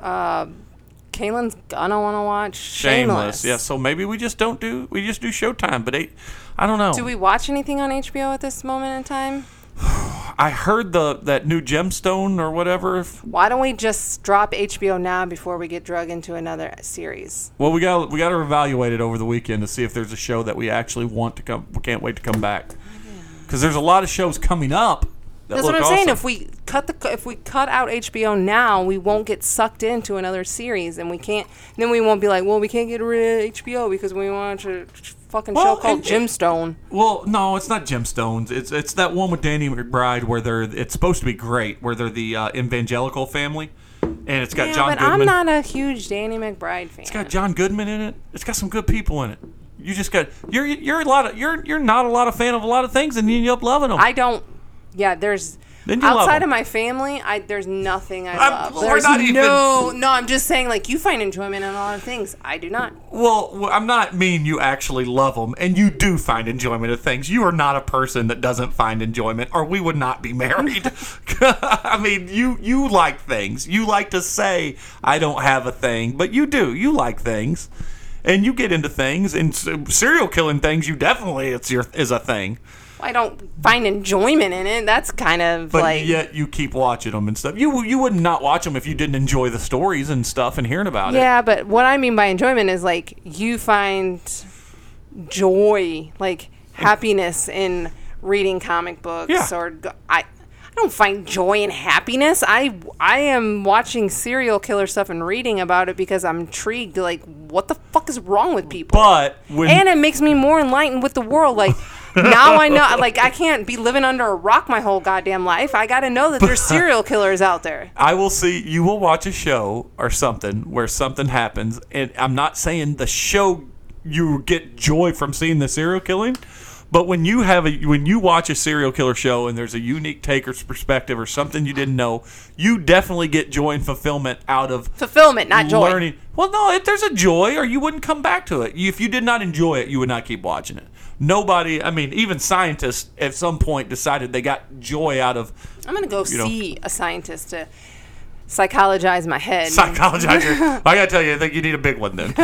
Kaylin's going to want to watch Shameless. Yeah, so maybe we just do Showtime. But I don't know. Do we watch anything on HBO at this moment in time? I heard that new Gemstone or whatever. Why don't we just drop HBO now before we get drug into another series? Well, we got to evaluate it over the weekend to see if there's a show that we actually want to come. We can't wait to come back because there's a lot of shows coming up. That's what I'm saying. If we cut out HBO now, we won't get sucked into another series, and we can't. Then we won't be like, well, we can't get rid of HBO because we want a fucking show called Gemstone. Well, no, it's not Gemstones. It's that one with Danny McBride where it's supposed to be great, where they're the evangelical family, and it's got John Goodman. I'm not a huge Danny McBride fan. It's got John Goodman in it. It's got some good people in it. You just got you're not a lot of fan of a lot of things, and you end up loving them. I don't. Yeah, there's outside of my family, there's nothing I love. No, I'm just saying, like, you find enjoyment in a lot of things. I do not. Well, I'm not mean you actually love them, and you do find enjoyment of things. You are not a person that doesn't find enjoyment, or we would not be married. I mean, you like things. You like to say, I don't have a thing, but you do. You like things, and you get into things, and serial killing things, you definitely, is a thing. I don't find enjoyment in it. That's kind of but yet you keep watching them and stuff. You would not watch them if you didn't enjoy the stories and stuff and hearing about it. Yeah, but what I mean by enjoyment is like you find joy, like happiness in reading comic books. Yeah. Or I don't find joy and happiness. I am watching serial killer stuff and reading about it because I'm intrigued. Like, what the fuck is wrong with people? And it makes me more enlightened with the world. Like. Now I know, like, I can't be living under a rock my whole goddamn life. I got to know that there's serial killers out there. You will watch a show or something where something happens, and I'm not saying the show you get joy from seeing the serial killing, but when you watch a serial killer show and there's a unique taker's perspective or something you didn't know, you definitely get joy and fulfillment out of fulfillment, not joy. Learning. Well, no, if there's a joy, or you wouldn't come back to it. If you did not enjoy it, you would not keep watching it. Nobody, I mean, even scientists at some point decided they got joy out of... I'm going to go see a scientist to psychologize my head. Psychologize your... I got to tell you, I think you need a big one then.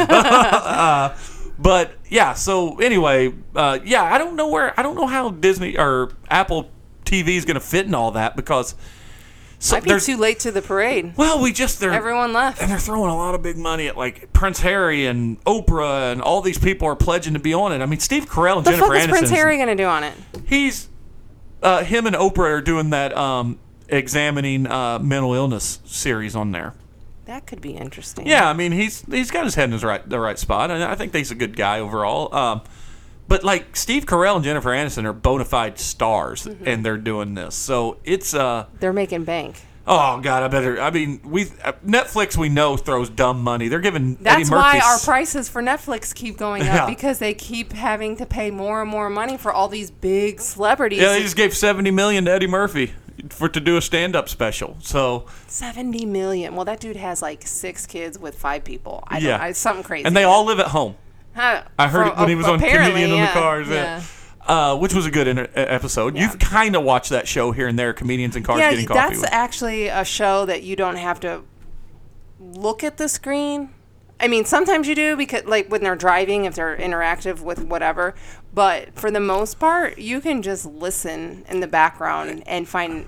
But, yeah, so anyway, I don't know how Disney or Apple TV is going to fit in all that because So Might be too late to the parade. Well, Everyone left. and they're throwing a lot of big money at like Prince Harry and Oprah, and all these people are pledging to be on it. I mean, Steve Carell and Jennifer Aniston. The fuck is Prince Harry gonna do on it? He's him and Oprah are doing that examining mental illness series on there. That could be interesting. Yeah, I mean he's got his head in the right spot, and I think he's a good guy overall. But like Steve Carell and Jennifer Aniston are bona fide stars, and they're doing this, so it's they're making bank. Oh God, I mean, Netflix we know throws dumb money. They're giving That's Eddie Murphy. why our prices for Netflix keep going up Yeah. because they keep having to pay more and more money for all these big celebrities. Yeah, they just gave $70 million to Eddie Murphy to do a stand-up special. So $70 million. Well, that dude has like 6 kids with 5 people. yeah, something crazy. and they all live at home. Huh, I heard it when he was on Comedian in the Cars. Yeah. Which was a good episode. Yeah. You've kind of watched that show here and there, Comedians in Cars Yeah, Getting Coffee. that's actually a show that you don't have to look at the screen. I mean, sometimes you do because, like, when they're driving, if they're interactive with whatever. But for the most part, you can just listen in the background and find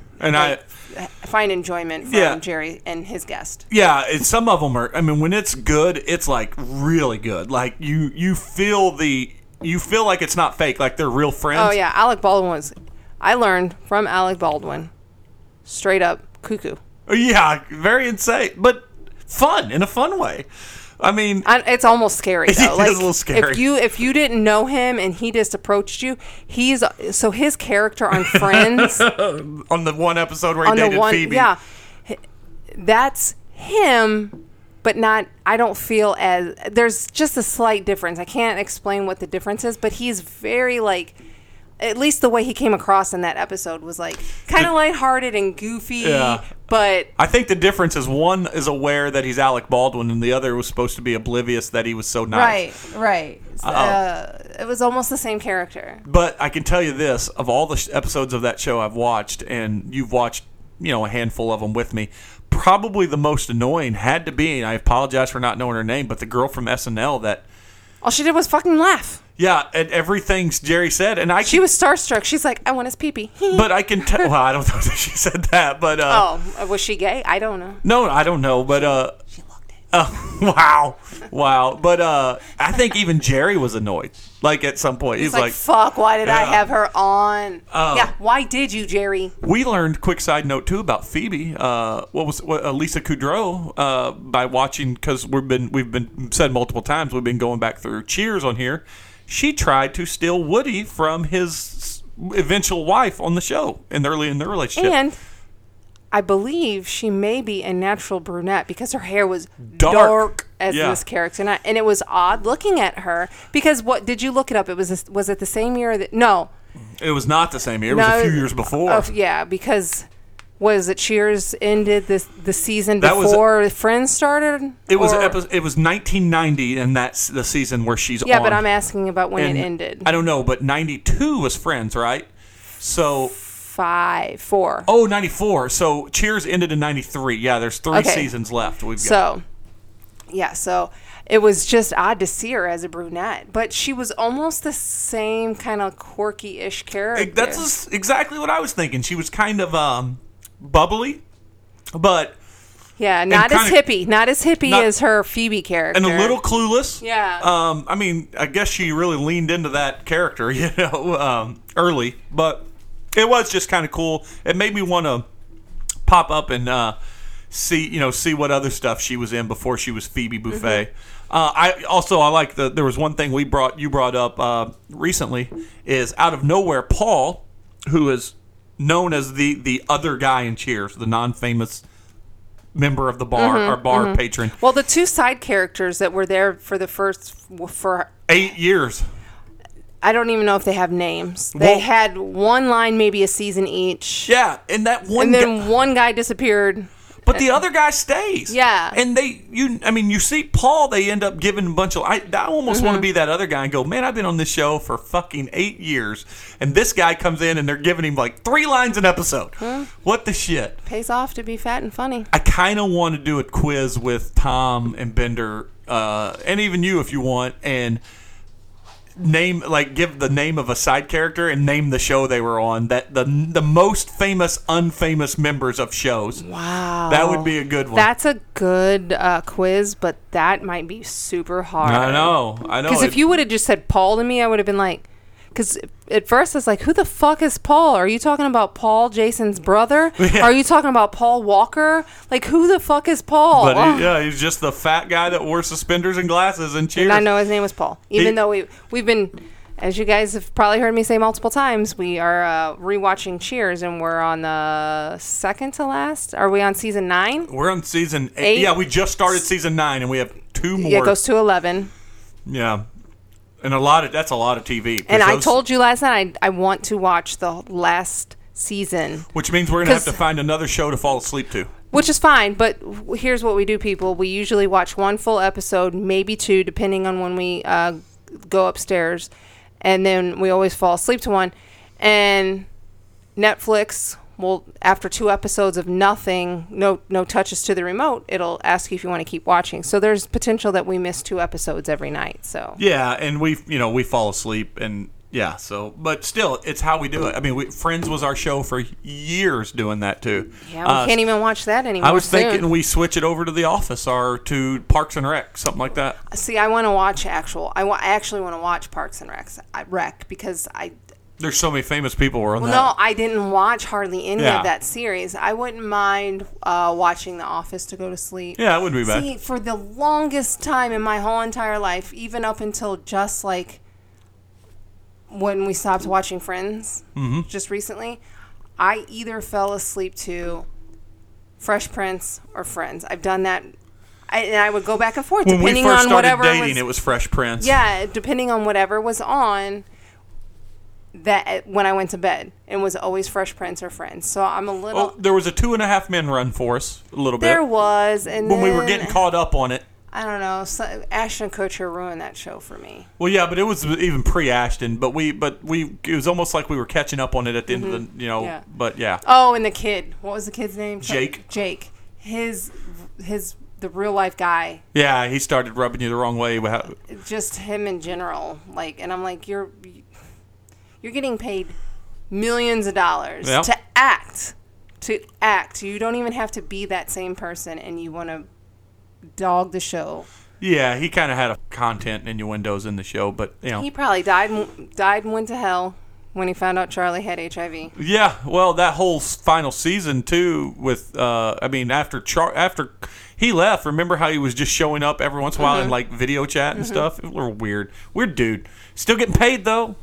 enjoyment from Jerry and his guest. Yeah, and some of them are. I mean, when it's good, it's like really good. Like you feel like it's not fake. Like they're real friends. Oh yeah, Alec Baldwin I learned from Alec Baldwin, straight up cuckoo. Yeah, very insane, but fun in a fun way. I mean, it's almost scary though. It is a little scary. If you didn't know him and he just approached you, his character on Friends on the one episode where he dated Phoebe. Yeah, that's him, but not. I don't feel as there's just a slight difference. I can't explain what the difference is, but he's very like. At least the way he came across in that episode was like kind of lighthearted and goofy. Yeah. But I think the difference is one is aware that he's Alec Baldwin, and the other was supposed to be oblivious that he was so nice. Right. It was almost the same character. But I can tell you this: of all the episodes of that show I've watched, and you've watched, a handful of them with me, probably the most annoying had to be. And I apologize for not knowing her name, but the girl from SNL that all she did was fucking laugh. Yeah, and everything Jerry said, and she was starstruck. She's like, "I want his pee-pee." But I can tell. Well, I don't know that she said that, but was she gay? I don't know. No, I don't know, but she looked it. Wow. But I think even Jerry was annoyed. Like at some point, he's like, "Fuck! Why did I have her on?" Why did you, Jerry? We learned. Quick side note too about Phoebe. Lisa Kudrow by watching, because we've been said multiple times. We've been going back through Cheers on here. She tried to steal Woody from his eventual wife on the show early in their relationship. And I believe she may be a natural brunette because her hair was dark as this character. And it was odd looking at her because what did you look it up? Was it the same year? No. It was not the same year. It was a few years before. Because... Was it Cheers ended the season before Friends started? It was 1990, and that's the season where she's on. Yeah, but I'm asking about when it ended. I don't know, but 92 was Friends, right? So 4. Oh, 94. So Cheers ended in 93. Yeah, there's 3 seasons left. So it was just odd to see her as a brunette, but she was almost the same kind of quirky-ish character. That's exactly what I was thinking. She was kind of bubbly, but not as hippie as her Phoebe character, and a little clueless. Yeah. I mean, I guess she really leaned into that character, early, but it was just kind of cool. It made me want to pop up and see what other stuff she was in before she was Phoebe Buffay. Mm-hmm. I like there was one thing you brought up recently is out of nowhere Paul, who is known as the other guy in Cheers, the non-famous member of the bar, our bar patron. Well, the 2 side characters that were there for 8 years. I don't even know if they have names. They had one line, maybe a season each. Yeah, and then one guy disappeared. But the other guy stays. Yeah. And you see Paul, they end up giving a bunch of... I almost want to be that other guy and go, man, I've been on this show for fucking 8 years. And this guy comes in and they're giving him like 3 lines an episode. What the shit? Pays off to be fat and funny. I kind of want to do a quiz with Tom and Bender, and even you if you want, and give the name of a side character and name the show they were on. That the most famous, unfamous members of shows. Wow. That would be a good one. That's a good quiz, but that might be super hard. I know. Because if you would have just said Paul to me, I would have been like, because at first it's like, who the fuck is Paul? Are you talking about Paul, Jason's brother? Yeah. Are you talking about Paul Walker? Like, who the fuck is Paul? But he's just the fat guy that wore suspenders and glasses and Cheers. And I know his name was Paul. Even though we've been, as you guys have probably heard me say multiple times, we are rewatching Cheers, and we're on the second to last. Are we on season 9? We're on season 8. Yeah, we just started season 9, and we have 2 more. Yeah, it goes to 11. Yeah. And that's a lot of TV. And I told you last night I want to watch the last season. Which means we're going to have to find another show to fall asleep to. Which is fine, but here's what we do, people. We usually watch 1 full episode, maybe 2, depending on when we go upstairs. And then we always fall asleep to one. And Netflix will, after 2 episodes of nothing, no touches to the remote, it'll ask you if you want to keep watching. So there's potential that we miss 2 episodes every night. So yeah, and we fall asleep, and yeah. So, but still, it's how we do it. I mean, Friends was our show for years, doing that too. Yeah, we can't even watch that anymore. I was thinking we switch it over to The Office or to Parks and Rec, something like that. See, I want to watch I actually want to watch Parks and Rec because there's so many famous people were on that. No, I didn't watch hardly any Yeah. of that series. I wouldn't mind watching The Office to go to sleep. Yeah, it wouldn't be bad. See, for the longest time in my whole entire life, even up until just like when we stopped watching Friends, just recently, I either fell asleep to Fresh Prince or Friends. I've done that. And I would go back and forth When depending we first on started whatever dating, it was Fresh Prince. Yeah, depending on whatever was on. That when I went to bed, and was always Fresh Prince or Friends. So I'm a little. Well, there was a 2.5 Men run for us a little bit. There was, and when we then, were getting caught up on it. I don't know. Ashton Kutcher ruined that show for me. Well, yeah, but it was even pre-Ashton. But it was almost like we were catching up on it at the end of the, Yeah. But yeah. Oh, and the kid. What was the kid's name? Jake. Jake. The real life guy. Yeah, he started rubbing you the wrong way. Just him in general, and I'm like, you're getting paid millions of dollars to act. You don't even have to be that same person, and you want to dog the show. Yeah, he kind of had a content innuendos in the show, but he probably died and went to hell when he found out Charlie had HIV. Yeah, well, that whole final season too. With after he left, remember how he was just showing up every once in a while in video chat and stuff? It was a little weird dude. Still getting paid though.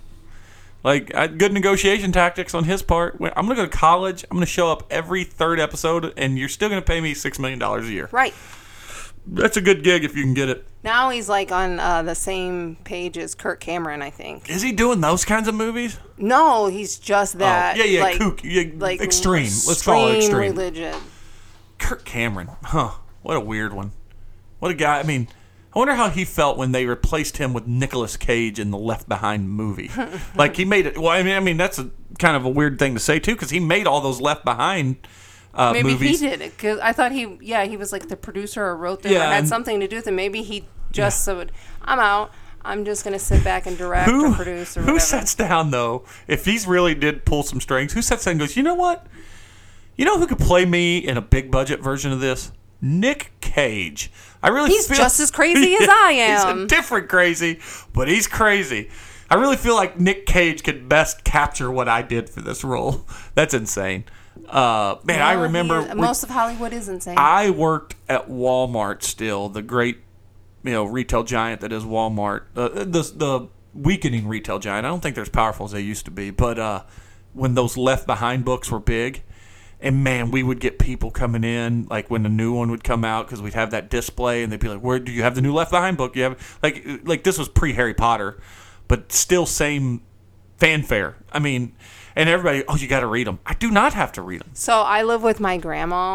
Good negotiation tactics on his part. I'm going to go to college. I'm going to show up every 3rd episode, and you're still going to pay me $6 million a year. Right. That's a good gig if you can get it. Now he's on the same page as Kirk Cameron, I think. Is he doing those kinds of movies? No, he's just that. Oh, yeah, kook. Yeah, extreme. Let's call it extreme. Religion. Kirk Cameron. Huh. What a weird one. What a guy. I mean, I wonder how he felt when they replaced him with Nicolas Cage in the Left Behind movie. He made it. Well, I mean that's a kind of a weird thing to say too, because he made all those Left Behind maybe movies. He did it because I thought he was the producer or wrote them or had something to do with it. Maybe he just said, "I'm out. I'm just going to sit back and direct or produce or whatever." Who sits down though? If he's really did pull some strings, who sits down and goes, "You know what? You know who could play me in a big budget version of this? Nick Cage." He's just as crazy as I am. He's a different crazy, but he's crazy. I really feel like Nick Cage could best capture what I did for this role. That's insane. I remember most of Hollywood is insane. I worked at Walmart still, the great, retail giant that is Walmart. The weakening retail giant. I don't think they're as powerful as they used to be, but when those Left Behind books were big. And man, we would get people coming in when the new one would come out, because we'd have that display, and they'd be like, "Where do you have the new Left Behind book? You have like this was pre Harry Potter, but still same fanfare. I mean, and everybody, you got to read them. I do not have to read them. So I live with my grandma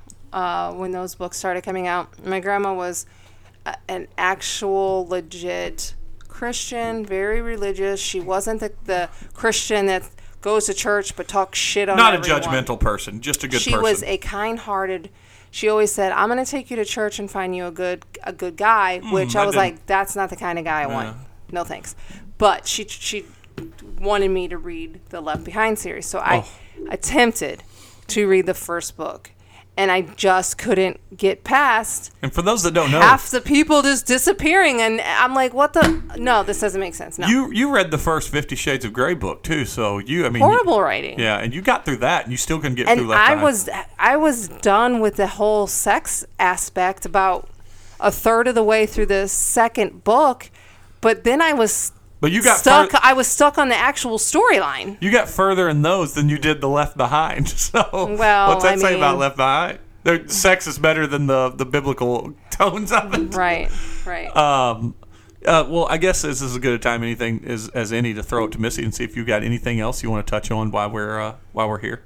when those books started coming out. My grandma was an actual legit Christian, very religious. She wasn't the Christian that goes to church but talks shit on everyone. Not a judgmental person, just a good person. She was a kind-hearted. She always said, "I'm going to take you to church and find you a good guy," which I was like, that's not the kind of guy I want. No thanks. but she wanted me to read the Left Behind series. So I attempted to read the first book, and I just couldn't get past. And for those that don't know, half the people just disappearing, and I'm like, what the? No, this doesn't make sense. No. You read the first 50 Shades of Grey book too, so horrible writing. Yeah, and you got through that, and you still couldn't get through Left Behind. I was done with the whole sex aspect about a third of the way through the second book, but then I was. But you got stuck. I was stuck on the actual storyline. You got further in those than you did the Left Behind. So, well, what's that say about Left Behind? Sex is better than the biblical tones of it. Right. Well, I guess this is as good a time as any to throw it to Missy and see if you got anything else you want to touch on while we're here.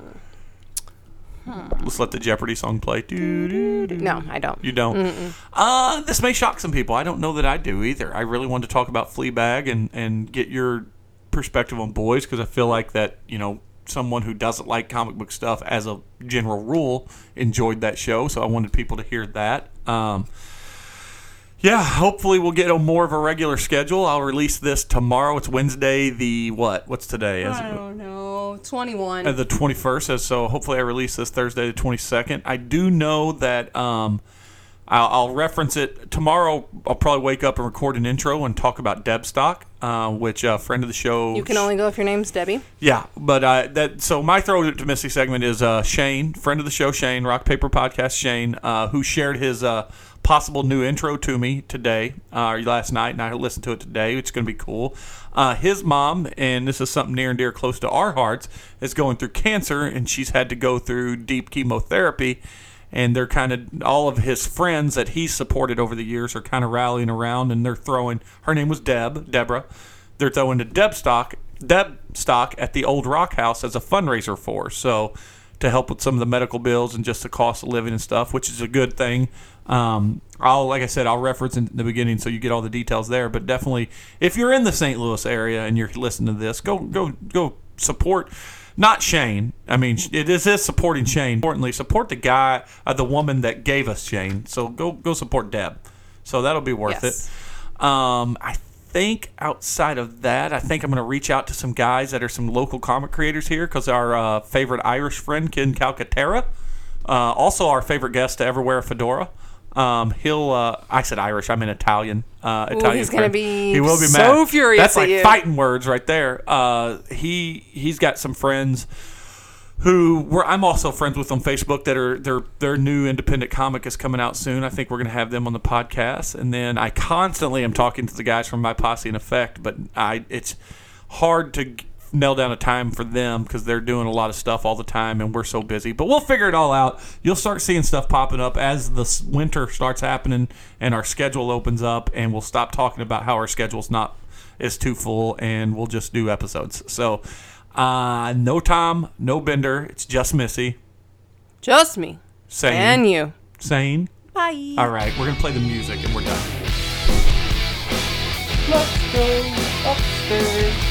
Let's let the Jeopardy song play. No, I don't. You don't? This may shock some people. I don't know that I do either. I really wanted to talk about Fleabag and get your perspective on boys, because I feel like that, someone who doesn't like comic book stuff as a general rule enjoyed that show, so I wanted people to hear that. Yeah, hopefully we'll get more of a regular schedule. I'll release this tomorrow. It's Wednesday, the what? What's today? I don't know. 21. The 21st. So hopefully I release this Thursday, the 22nd. I do know that I'll reference it tomorrow. I'll probably wake up and record an intro and talk about Debstock, which a friend of the show. You can only go if your name's Debbie. Yeah, but so my throw to Missy segment is Shane, friend of the show, Shane, Rock Paper Podcast, Shane, who shared his possible new intro to me today, last night, and I listened to it today. It's going to be cool. His mom, and this is something near and dear close to our hearts, is going through cancer, and she's had to go through deep chemotherapy. And they're kind of, all of his friends that he's supported over the years are kind of rallying around, and they're throwing, her name was Deborah, they're throwing the Debstock at the old Rock House as a fundraiser for her. So to help with some of the medical bills and just the cost of living and stuff, which is a good thing. Like I said, I'll reference in the beginning so you get all the details there. But definitely, if you're in the St. Louis area and you're listening to this, go support. Not Shane. I mean, it is supporting Shane. Importantly, support the guy, the woman that gave us Shane. So go support Deb. So that'll be worth it. I think outside of that, I think I'm going to reach out to some guys that are some local comic creators here, because our favorite Irish friend, Ken Calcaterra, also our favorite guest to ever wear a fedora. I said Irish, I meant Italian. Italian. He's going to be he will be so mad. Furious That's at like you. Fighting words right there. He's got some friends who I'm also friends with on Facebook that are their new independent comic is coming out soon. I think we're going to have them on the podcast. And then I constantly am talking to the guys from My Posse in Effect, but it's hard to nail down a time for them because they're doing a lot of stuff all the time and we're so busy. But we'll figure it all out. You'll start seeing stuff popping up as the winter starts happening and our schedule opens up, and we'll stop talking about how our schedule's is too full, and we'll just do episodes. So no Tom, no Bender. It's just Missy. Just me. Sane. And you. Sane. Bye. All right, we're going to play the music and we're done. Let's go upstairs.